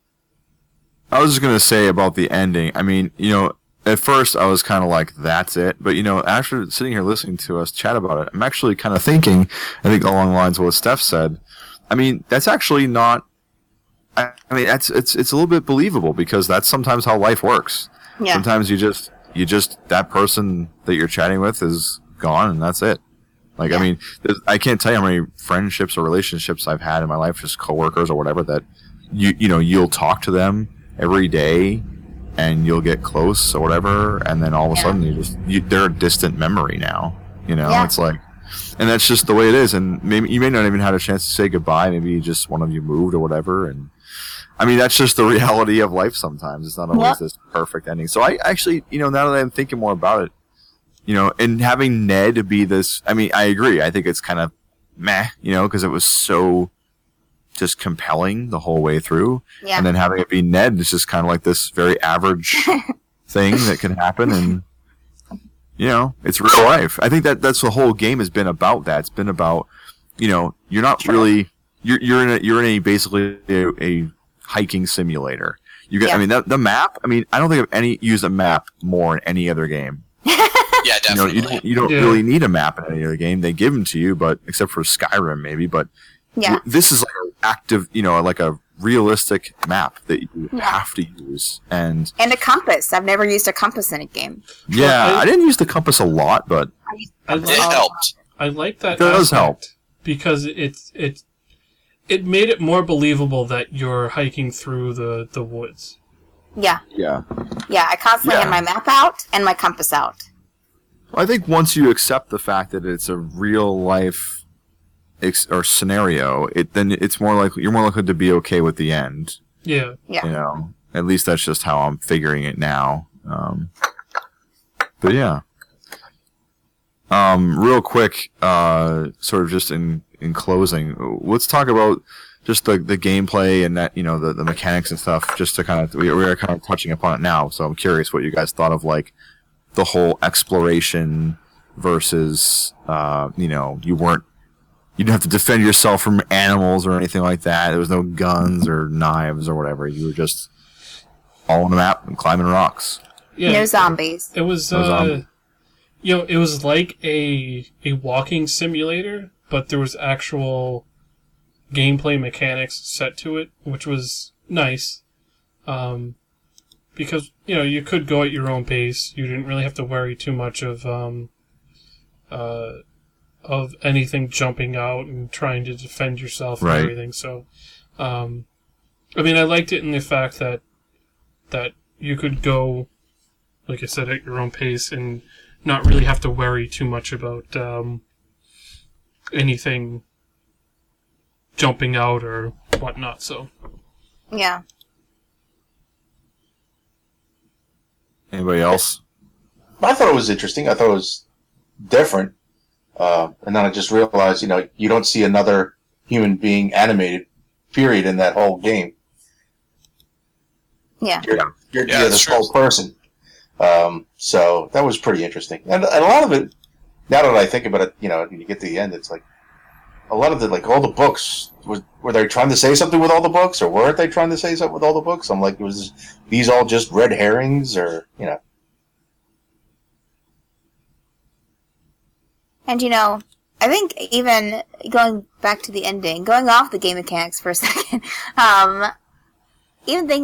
I was just gonna say about the ending. I mean, you know, at first I was kind of like, "That's it," but you know, after sitting here listening to us chat about it, I'm actually kind of thinking. I think along the lines of what Steph said. I mean, that's actually not. I, I mean, that's it's it's a little bit believable because that's sometimes how life works.
Yeah.
Sometimes you just you just that person that you're chatting with is gone and that's it. Like
Yeah.
I mean, there's- I can't tell you how many friendships or relationships I've had in my life, just coworkers or whatever that you you know you'll talk to them every day and you'll get close or whatever, and then all of a
Yeah.
sudden you just you, they're a distant memory now. You know,
Yeah.
it's like, and that's just the way it is. And maybe you may not even have a chance to say goodbye. Maybe just one of you moved or whatever, and. I mean, that's just the reality of life sometimes. It's not always
Yep.
this perfect ending. So I actually, you know, now that I'm thinking more about it, you know, and having Ned be this, I mean, I agree. I think it's kind of meh, you know, because it was so just compelling the whole way through.
Yeah.
And then having it be Ned is just kind of like this very average thing that can happen. And, you know, it's real life. I think that that's the whole game has been about that. It's been about, you know, you're not
Sure.
really, you're, you're in a, you're in a basically a, a hiking simulator. You get,
Yeah.
I mean, that, the map. I mean, I don't think I've any used a map more in any other game.
Yeah,
You know,
definitely.
you don't, you don't
Yeah.
really need a map in any other game. They give them to you, but except for Skyrim, maybe. But
Yeah.
w- this is like an active, you know, like a realistic map that you
Yeah.
have to use. And
And a compass. I've never used a compass in a game.
yeah,
I-
I didn't use the compass a lot, but
I
it
like,
helped.
I like that
It does
aspect
help.
because it's it it made it more believable that you're hiking through the, the woods.
Yeah.
yeah.
Yeah. I constantly
Yeah.
have my map out and my compass out.
I think once you accept the fact that it's a real life ex- or scenario, it then it's more likely you're more likely to be okay with the end.
Yeah.
Yeah.
You know, at least that's just how I'm figuring it now. Um, but yeah. Um, real quick, uh, sort of just in, in closing, let's talk about just the, the gameplay and that, you know, the, the mechanics and stuff, just to kind of, we, we are kind of touching upon it now. So I'm curious what you guys thought of like the whole exploration versus, uh, you know, you weren't, you didn't have to defend yourself from animals or anything like that. There was no guns or knives or whatever. You were just all on the map and climbing rocks.
Yeah.
No zombies.
It was,
No
uh,
zombie.
you know, it was like a a walking simulator, but there was actual gameplay mechanics set to it, which was nice. Um, because you know you could go at your own pace. You didn't really have to worry too much of um, uh, of anything jumping out and trying to defend yourself and
Right.
everything. So, um, I mean, I liked it in the fact that that you could go, like I said, at your own pace and not really have to worry too much about um, anything jumping out or whatnot. So,
Yeah.
Anybody else?
I thought it was interesting. I thought it was different. Uh, and then I just realized, you know, you don't see another human being animated, period, in that whole game.
Yeah.
You're, you're,
Yeah,
you're
that's
this
true.
whole person. Um, so that was pretty interesting. And, and a lot of it, now that I think about it, you know, when you get to the end, it's like, a lot of the, like, all the books, was, were they trying to say something with all the books, or weren't they trying to say something with all the books? I'm like, was these all just red herrings, or, you know?
And you know, I think even going back to the ending, going off the game mechanics for a second, um, even thinking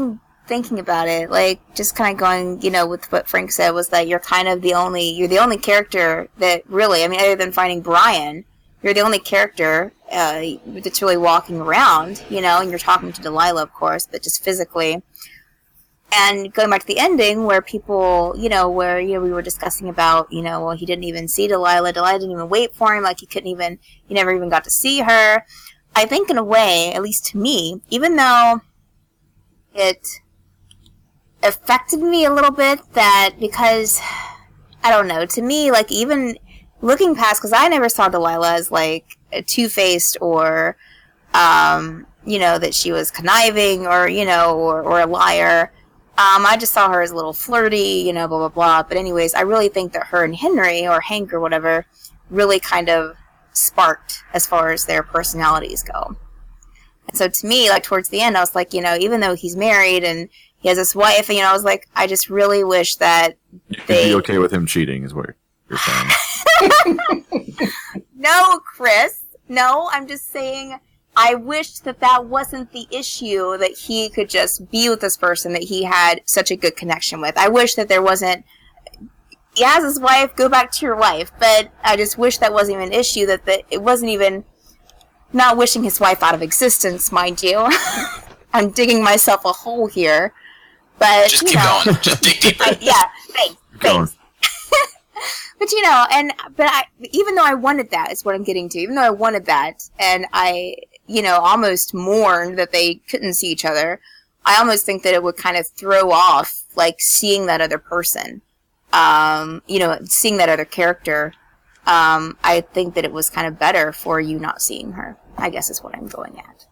thinking about it, like, just kind of going, you know, with what Frank said, was that you're kind of the only, you're the only character that really, I mean, other than finding Brian, you're the only character uh, that's really walking around, you know, and you're talking to Delilah, of course, but just physically. And going back to the ending, where people, you know, where, you know, we were discussing about, you know, well, he didn't even see Delilah. Delilah didn't even wait for him. Like, he couldn't even, he never even got to see her. I think, in a way, at least to me, even though it affected me a little bit, that because, I don't know, to me, like, even looking past, because I never saw Delilah as, like, two-faced or, um, you know, that she was conniving or, you know, or, or a liar. Um, I just saw her as a little flirty, you know, blah, blah, blah. But anyways, I really think that her and Henry, or Hank or whatever, really kind of sparked as far as their personalities go. And so to me, like, towards the end, I was like, you know, even though he's married and he has this wife, and, you know, I was like, I just really wish that
You'd
they...
be okay with him cheating, is what you're saying.
No, Chris. No, I'm just saying... I wished that that wasn't the issue, that he could just be with this person that he had such a good connection with. I wish that there wasn't, he has his wife, go back to your wife, but I just wish that wasn't even an issue, that the, it wasn't even, not wishing his wife out of existence, mind you. I'm digging myself a hole here, but,
Just
you
keep
know.
going. Just dig deeper.
I, yeah, thanks,
Going.
thanks. But, you know, and, but I, even though I wanted that, is what I'm getting to, even though I wanted that, and I, you know, almost mourned that they couldn't see each other, I almost think that it would kind of throw off, like, seeing that other person, um, you know, seeing that other character. Um, I think that it was kind of better for you not seeing her, I guess is what I'm going at.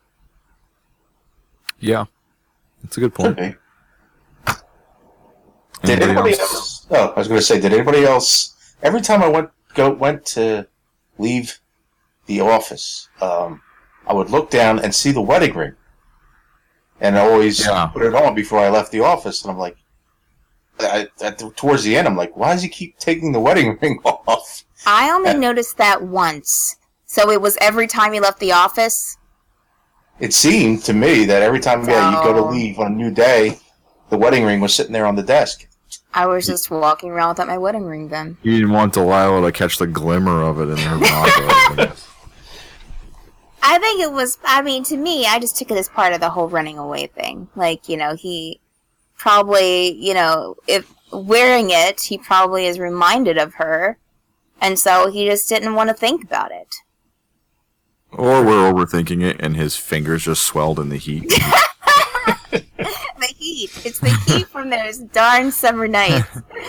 Yeah. That's a good point.
Okay. Did
Anybody
anybody
else?
else? Oh, I was going to say, did anybody else? Every time I went go went to leave the office, um, I would look down and see the wedding ring, and I always
Yeah.
put it on before I left the office. And I'm like, I, at the, towards the end, I'm like, why does he keep taking the wedding ring off?
I only
Yeah.
noticed that once. So it was every time you left the office?
It seemed to me that every time yeah, you go to
Oh.
leave on a new day, the wedding ring was sitting there on the desk.
I was just walking around without my wedding ring then.
You didn't want Delilah to catch the glimmer of it in her binoculars.
I think it was, I mean, to me, I just took it as part of the whole running away thing. Like, you know, he probably, you know, if wearing it, he probably is reminded of her. And so he just didn't want to think about it.
Or we're overthinking it and his fingers just swelled in the heat.
The heat. It's the heat from those darn summer nights.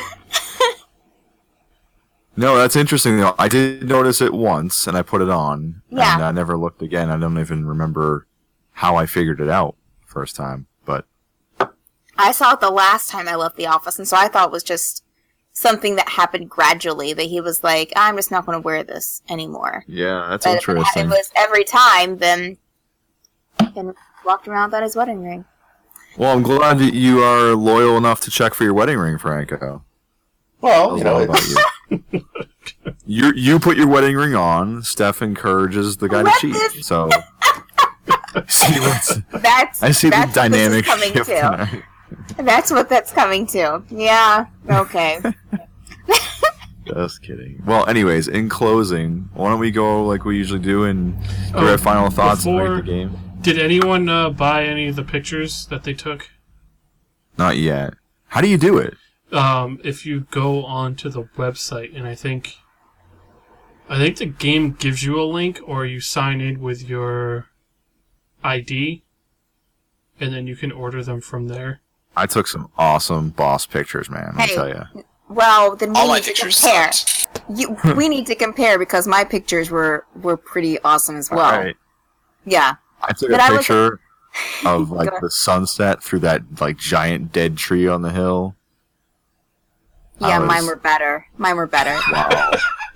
No, that's interesting though. I did notice it once and I put it on.
Yeah.
And I never looked again. I don't even remember how I figured it out first time. But
I saw it the last time I left the office, and so I thought it was just something that happened gradually, that he was like, I'm just not going to wear this anymore.
yeah, that's
But if it,
interesting.
it was every time, then, then walked around without his wedding ring.
Well, I'm glad that you are loyal enough to check for your wedding ring, Franco.
Well,
I
you know,
love about
it's,
you. you you put your wedding ring on. Steph encourages the guy
Let
to cheat.
this-
So see what's,
That's
I see
that's
the
what this is
dynamic
coming
shift
to.
tonight.
That's what that's coming to. Yeah. Okay.
Just kidding. Well, anyways, in closing, why don't we go like we usually do and give
Oh,
our final thoughts and
before-
rate the game?
Did anyone uh, buy any of the pictures that they took?
Not yet. How do you do it?
Um, if you go onto the website, and I think, I think the game gives you a link, or you sign in with your I D, and then you can order them from there.
I took some awesome boss pictures, man. I'll
Hey.
tell you.
Well, then we
All my
need to
pictures
compare.
sucked.
You, we need to compare because my pictures were were pretty awesome as well.
All right.
Yeah.
I took
But
a
I was-
picture of like
Go
the sunset through that like giant dead tree on the hill.
Yeah,
I was-
mine were better. Mine were better.
Wow.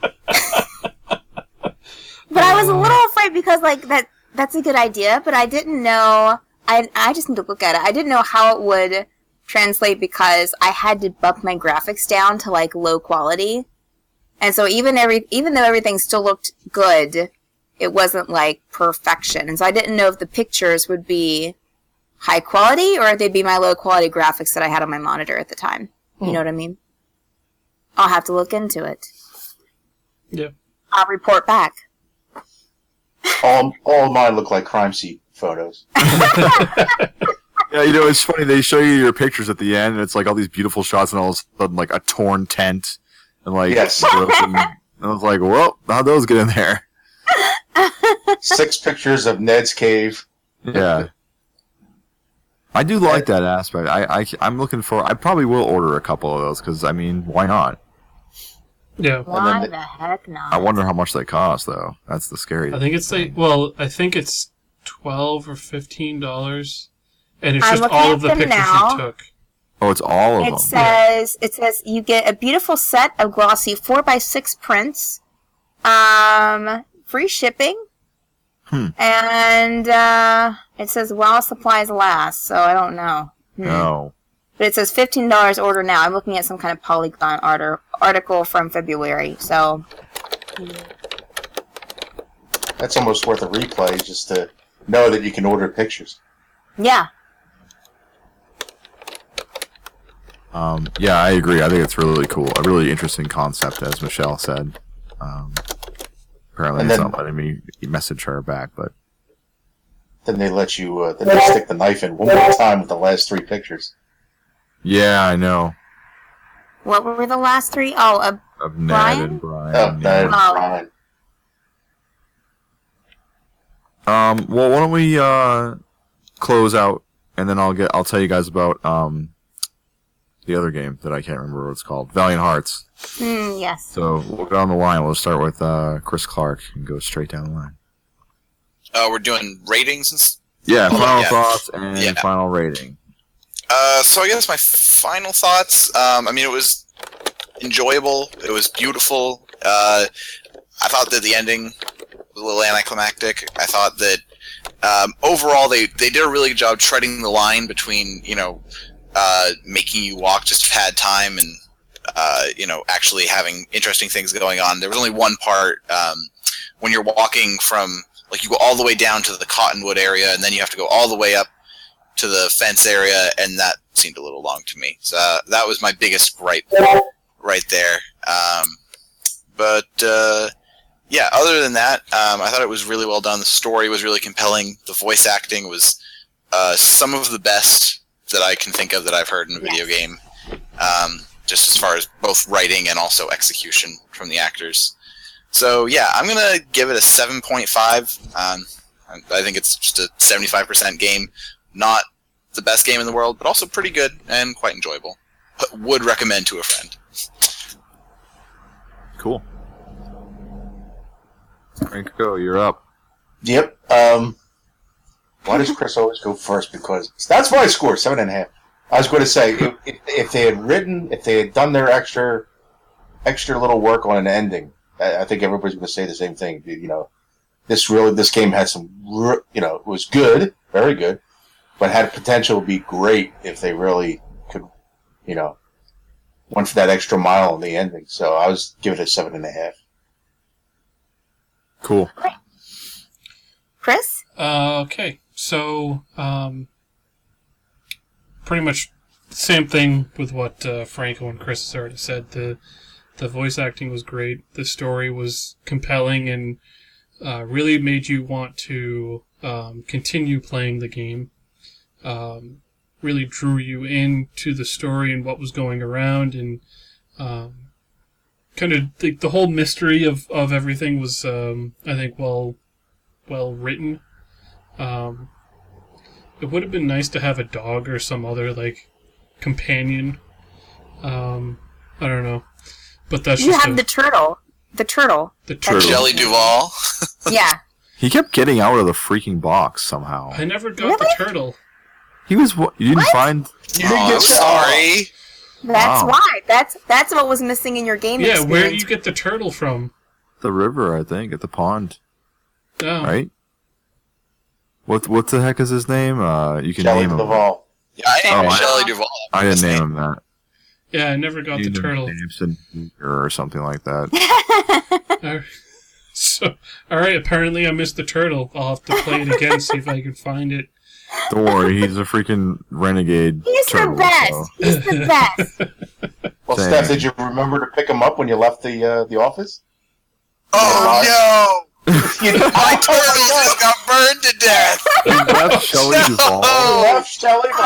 But I was a little afraid because, like, that that's a good idea, but I didn't know. I I just need to look at it. I didn't know how it would translate because I had to bump my graphics down to like low quality, and so even every even though everything still looked good, it wasn't like perfection. And so I didn't know if the pictures would be high quality, or they'd be my low quality graphics that I had on my monitor at the time. You
Hmm.
know what I mean? I'll have to look into it.
Yep.
I'll report back.
All all of mine look like crime scene photos.
Yeah, you know, it's funny. They show you your pictures at the end, and it's like all these beautiful shots, and all of a sudden, like a torn tent, and like,
Yes.
broken- and I was like, well, how'd those get in there?
Six pictures of Ned's cave.
Yeah. I do like that aspect. I, I, I'm looking for, I probably will order a couple of those, because, I mean, why not?
Yeah.
Why
the-
the heck not?
I wonder how much they cost, though. That's the scary
I think it's like, well, I think it's twelve or fifteen dollars, and it's
I'm
just
looking
all
at
of the
them
pictures
now.
you took.
Oh, it's all of
It
them.
says it says you get a beautiful set of glossy four by six prints, um, free shipping,
Hmm.
and uh, it says while supplies last. So I don't know. Hmm.
No.
But it says fifteen dollars order now. I'm looking at some kind of Polygon art- article from February. So
That's almost worth a replay just to know that you can order pictures.
yeah,
Um, yeah, I agree. I think it's really cool. A really interesting concept, as Michelle said. Um, apparently,
And
it's
then-
not letting me message her back, but
Then they let you. Uh, then they stick the knife in one more time with the last three pictures.
yeah, I know.
what were the last three? Oh, uh,
Of Ned
Brian?
and Brian.
Oh,
yeah.
Ned,
Oh.
Brian.
Um, well, why don't we uh, close out, and then I'll get I'll tell you guys about um, the other game that I can't remember what it's called, Valiant Hearts.
hmm, yes.
So we'll go down the line. We'll start with uh, Chris Clark and go straight down the line.
Uh, we're doing ratings and s-
Yeah,
Oh,
final
yeah.
thoughts and
Yeah.
final rating.
Uh, so I guess my final thoughts. Um, I mean, it was enjoyable. It was beautiful. Uh, I thought that the ending was a little anticlimactic. I thought that um, overall they, they did a really good job treading the line between, you know, uh, making you walk just a bad time and uh, you know, actually having interesting things going on. There was only one part um, when you're walking from, like, you go all the way down to the Cottonwood area, and then you have to go all the way up to the fence area, and that seemed a little long to me. So uh, that was my biggest gripe right there. Um, but uh, yeah, other than that, um, I thought it was really well done. The story was really compelling. The voice acting was uh, some of the best that I can think of that I've heard in a video
Yes.
game. Um, just as far as both writing and also execution from the actors. So yeah, I'm gonna give it a seven point five. Um, I think it's just a seventy-five percent game. Not the best game in the world, but also pretty good and quite enjoyable. But would recommend to a friend.
Cool. Franco, you're up.
Yep. Um, why does Chris always go first? Because that's my score, seven and a half. I was going to say if, if, if they had written, if they had done their extra, extra little work on an ending, I, I think everybody's going to say the same thing. You know, this really, this game had some, re- you know, it was good, very good, but had potential to be great if they really could, you know, went for that extra mile in the ending. So I was giving it a seven and a half.
Cool.
Chris?
Uh, okay, so um, pretty much the same thing with what uh, Franco and Chris has already said. The the voice acting was great. The story was compelling and uh, really made you want to um, continue playing the game. Um, really drew you into the story and what was going around, and um, kind of the, the whole mystery of, of everything was, um, I think, well well written. Um, it would have been nice to have a dog or some other, like, companion. Um, I don't know. But that's
You
just
have
a,
the turtle. The turtle.
the
Turtle.
Jelly Duval.
Yeah.
He kept getting out of the freaking box somehow.
I never got
Really?
the turtle.
He was. wa- You didn't
What?
find.
You
Oh,
didn't
I'm
get to-
sorry.
That's
Wow.
why. That's that's what was missing in your game
Yeah,
experience.
where do you get the turtle from?
The river, I think, at the pond,
Oh,
right? What what the heck is his name? Uh, you can
Jelly
name him.
Duval.
Yeah, I named
Oh, I-
Jelly Duval.
I didn't
His
name him that.
yeah, I never got
You
the
named
turtle.
Jameson or something like that.
Uh, so, all right. Apparently, I missed the turtle. I'll have to play it again, see if I can find it.
Don't worry, he's a freaking renegade.
He's
turtle,
the best.
so-
He's the best.
Well,
Dang.
Steph, did you remember to pick him up when you left the uh, the office?
Oh no!
You
My turtle just got burned to death.
He left Shelly to fall.
No.
left Shelly behind.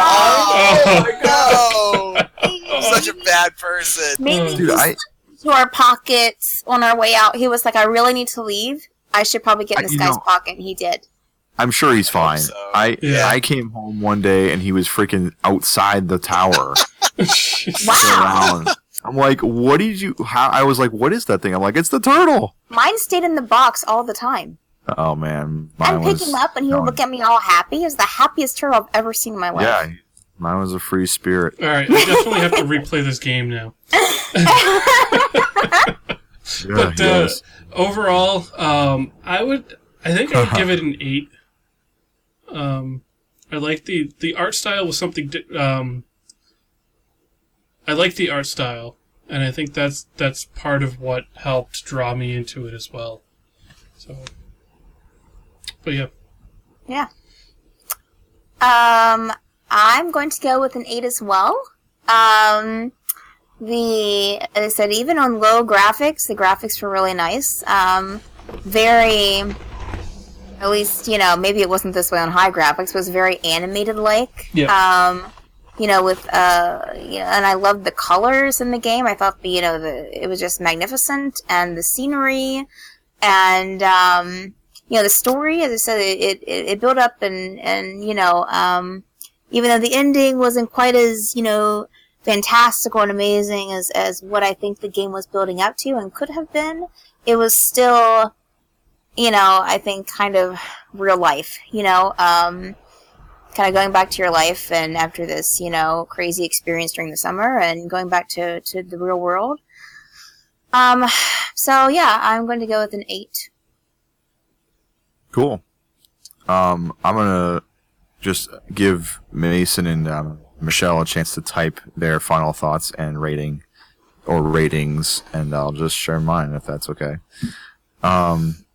Oh, no! I'm such a bad person.
Maybe
Dude,
he's
I,
to our pockets on our way out. He was like, "I really need to leave. I should probably get in
I-
this
you
guy's
know-
pocket." And he did.
I'm sure he's fine.
so.
I
Yeah.
I came home one day and he was freaking outside the tower.
Wow.
around. I'm like, what did you? How? I was like, what is that thing? I'm like, it's the turtle.
Mine stayed in the box all the time.
Oh man, mine
I'd pick
was
him up and he would
gone.
look at me all happy. He was the happiest turtle I've ever seen in my life.
Yeah, mine was a free spirit.
All right, I definitely have to replay this game now.
Yeah,
But uh,
yes.
overall, um, I would, I think I would give it an eight. Um, I like the the art style was something. Di- um, I like the art style, and I think that's that's part of what helped draw me into it as well. So, but yeah,
Yeah. Um, I'm going to go with an eight as well. Um, the as I said, even on low graphics, the graphics were really nice. Um, very, at least you know, maybe it wasn't this way on high graphics. It was very animated like.
Yeah.
Um, you know, with uh, you know, and I loved the colors in the game. I thought the you know the it was just magnificent, and the scenery, and um. You know, the story, as I said, it, it, it built up and, and, you know, um, even though the ending wasn't quite as, you know, fantastical and amazing as, as what I think the game was building up to and could have been, it was still, you know, I think kind of real life, you know, um, kind of going back to your life and after this, you know, crazy experience during the summer and going back to, to the real world. Um, so yeah, I'm going to go with an eight.
Cool. Um, I'm gonna just give Mason and um, Michelle a chance to type their final thoughts and rating or ratings, and I'll just share mine if that's okay. Um,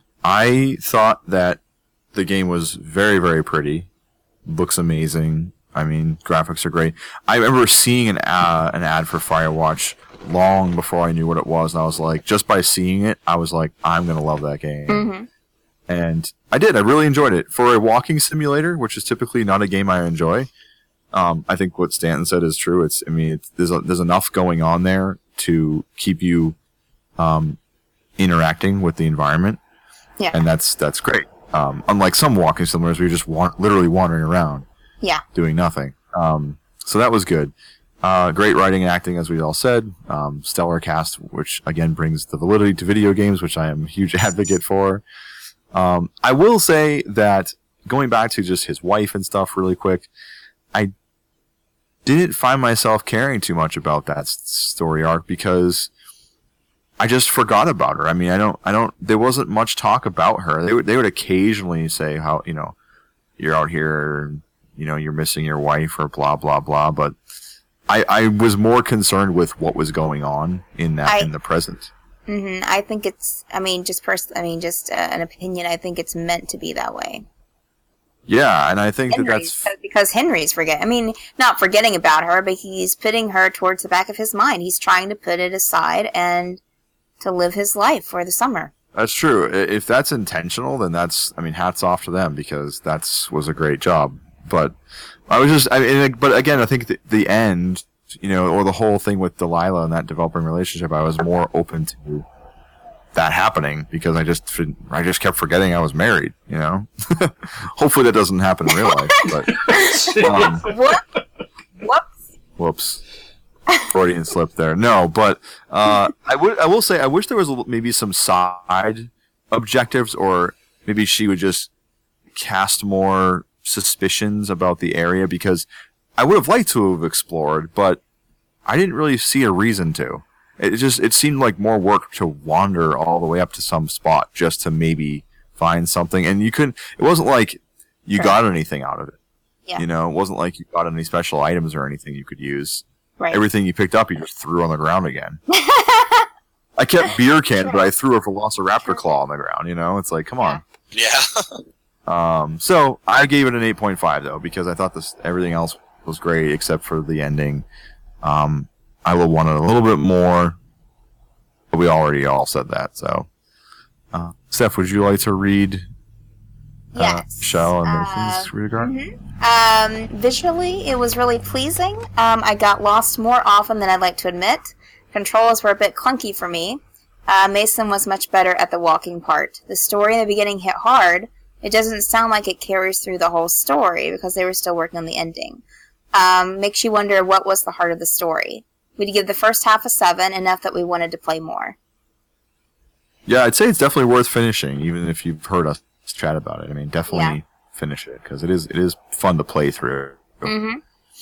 I thought that the game was very, very pretty. Looks amazing. I mean, graphics are great. I remember seeing an uh, an ad for Firewatch long before I knew what it was, and I was like, just by seeing it, I was like, I'm gonna love that game.
Mm-hmm.
And I did. I really enjoyed it. For a walking simulator, which is typically not a game I enjoy, um, I think what Stanton said is true. It's, I mean, it's, there's a, there's enough going on there to keep you um, interacting with the environment,
Yeah.
and that's that's great. Um, unlike some walking simulators, where you're just wa- literally wandering around,
Yeah.
doing nothing. Um, so that was good. Uh, great writing and acting, as we all said. Um, stellar cast, which again brings the validity to video games, which I am a huge advocate for. Um, I will say that going back to just his wife and stuff really quick, I didn't find myself caring too much about that s- story arc because I just forgot about her. I mean, I don't, I don't, there wasn't much talk about her. They would, they would occasionally say how, you know, you're out here, you know, you're missing your wife or blah, blah, blah. But I, I was more concerned with what was going on in that,
I-
in the present.
hmm I think it's, I mean, just pers- I mean, just uh, an opinion. I think it's meant to be that way.
Yeah. And I think that
Henry's,
that's,
because Henry's forget. I mean, not forgetting about her, but he's putting her towards the back of his mind. He's trying to put it aside and to live his life for the summer.
That's true. I- If that's intentional, then that's, I mean, hats off to them because that's was a great job. But I was just, I mean, but again, I think the, the end, you know, or the whole thing with Delilah and that developing relationship, I was more open to that happening because I just, I just kept forgetting I was married, you know? Hopefully that doesn't happen in real life, but, um,
What? Whoops.
whoops. Freudian slip there. No, but uh, I would. I will say I wish there was a, little- maybe some side objectives, or maybe she would just cast more suspicions about the area because I would have liked to have explored, but I didn't really see a reason to. It just it seemed like more work to wander all the way up to some spot just to maybe find something, and you couldn't. It wasn't like you
Sure.
got anything out of it.
Yeah.
You know, it wasn't like you got any special items or anything you could use.
Right.
Everything you picked up, you just threw on the ground again. I kept beer cans, but I threw a Velociraptor claw on the ground. You know, it's like, come on.
Yeah.
Um, so I gave it an eight point five though because I thought this everything else was great except for the ending. Um, I would want it a little bit more, but we already all said that. So, uh, Steph, would you like to read? Uh,
Yes.
Michelle and
Uh,
Nathan's regard?
Um, visually, it was really pleasing. Um, I got lost more often than I'd like to admit. Controls were a bit clunky for me. Uh, Mason was much better at the walking part. The story in the beginning hit hard. It doesn't sound like it carries through the whole story because they were still working on the ending. Um, makes you wonder what was the heart of the story. We'd give the first half a seven, enough that we wanted to play more.
Yeah, I'd say it's definitely worth finishing, even if you've heard us chat about it. I mean, definitely
Yeah.
finish it because it is it is fun to play through.
Mm-hmm.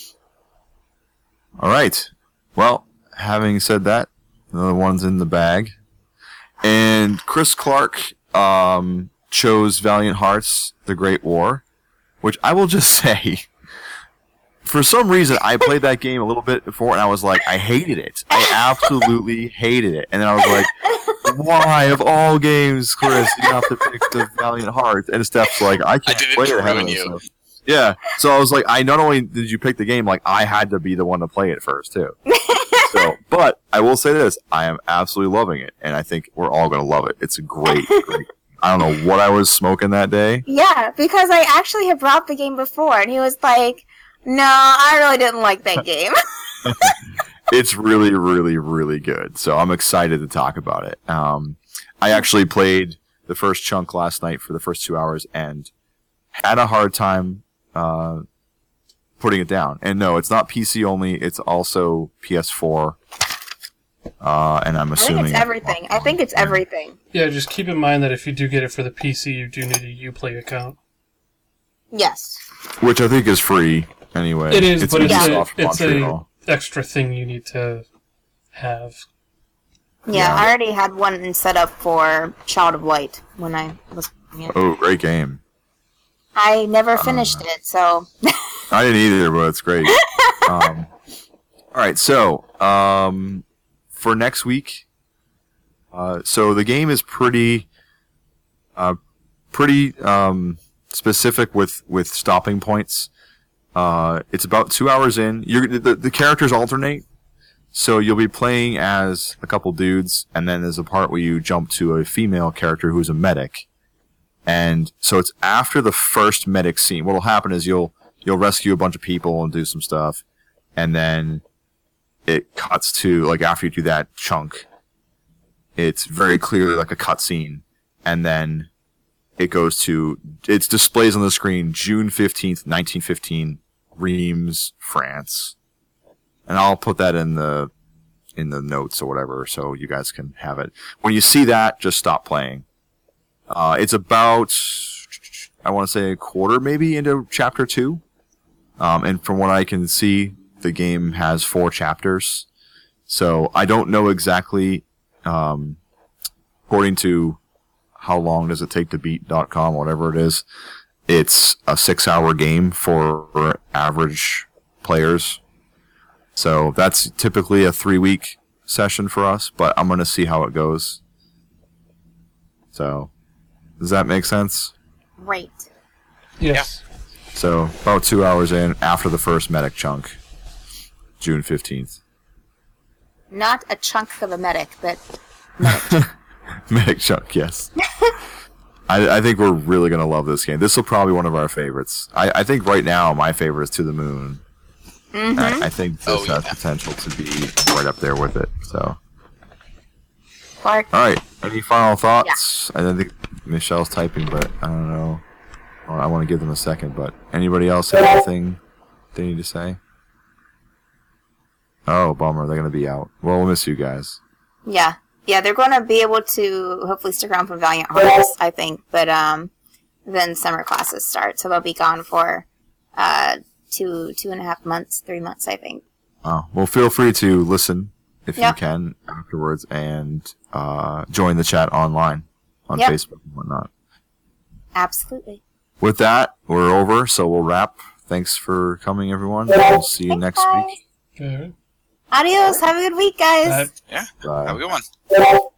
All right. Well, having said that, another one's in the bag, and Chris Clark um, chose Valiant Hearts: The Great War, which I will just say. For some reason, I played that game a little bit before, and I was like, I hated it. I absolutely hated it. And then I was like, why, of all games, Chris, you have to pick the Valiant Hearts? And Steph's like, I can't
I did it
play
to
it. ahead of
ruin you.
myself. Yeah. So I was like, I not only did you pick the game, like, I had to be the one to play it first, too. So, but I will say this, I am absolutely loving it, and I think we're all going to love it. It's a great, great I don't know what I was smoking that day.
Yeah, because I actually had brought the game before, and he was like, no, I really didn't like that game.
It's really, really, really good. So I'm excited to talk about it. Um, I actually played the first chunk last night for the first two hours and had a hard time uh, putting it down. And no, it's not P C only. It's also P S four. Uh, and I'm
I
assuming
think it's everything. I think it's everything.
Yeah, just keep in mind that if you do get it for the P C, you do need a Uplay account.
Yes.
which I think is free anyway.
It is, but it's
Ubisoft
a, it's
Montreal.
a extra thing you need to have.
Yeah,
Yeah.
I already had one set up for Child of Light when I was playing it.
Oh, great game.
I never finished it, so...
I didn't either, but it's great. um, all right, so um, for next week, uh, so the game is pretty, uh, pretty um, specific with, with stopping points. Uh, it's about two hours in. You're, the, the characters alternate, so you'll be playing as a couple dudes, and then there's a part where you jump to a female character who's a medic. And so it's after the first medic scene. What'll happen is you'll you'll rescue a bunch of people and do some stuff, and then it cuts to, like, after you do that chunk, it's very clearly like a cutscene, and then it goes to, it displays on the screen June fifteenth, nineteen fifteen, Reims, France. And I'll put that in the in the notes or whatever, so you guys can have it. When you see that, just stop playing. Uh, it's about, I want to say, a quarter maybe into chapter two. Um, and from what I can see, the game has four chapters. So I don't know exactly, um, according to how long does it take to beat dot com, whatever it is, it's a six hour game for average players. So that's typically a three week session for us, but I'm going to see how it goes. So, does that make sense?
Great.
Yes.
So, about two hours in, after the first medic chunk, June fifteenth.
Not a chunk of a medic, but medic.
Medic chunk, yes. I, I think we're really going to love this game. This will probably be one of our favorites. I, I think right now my favorite is To the Moon.
Mm-hmm.
I, I think this
Oh,
has
yeah.
potential to be right up there with it. So,
Clark,
all right. Any final thoughts? I don't think Michelle's typing, but I don't know. Well, I want to give them a second, but anybody else have anything they need to say? Oh, bummer. They're going to be out. Well, we'll miss you guys.
yeah. Yeah, they're going to be able to hopefully stick around for Valiant Hearts, I think. But um, then summer classes start, so they'll be gone for uh, two, two and a half months, three months, I think.
Oh, well, feel free to listen if
Yep.
you can afterwards and uh, join the chat online on
Yep.
Facebook and whatnot.
Absolutely.
With that, we're over, so we'll wrap. Thanks for coming, everyone. We'll see you
Thanks,
next
guys.
week.
Okay.
Adios. Have a good week, guys.
Uh,
Yeah.
Bye.
Have a good one.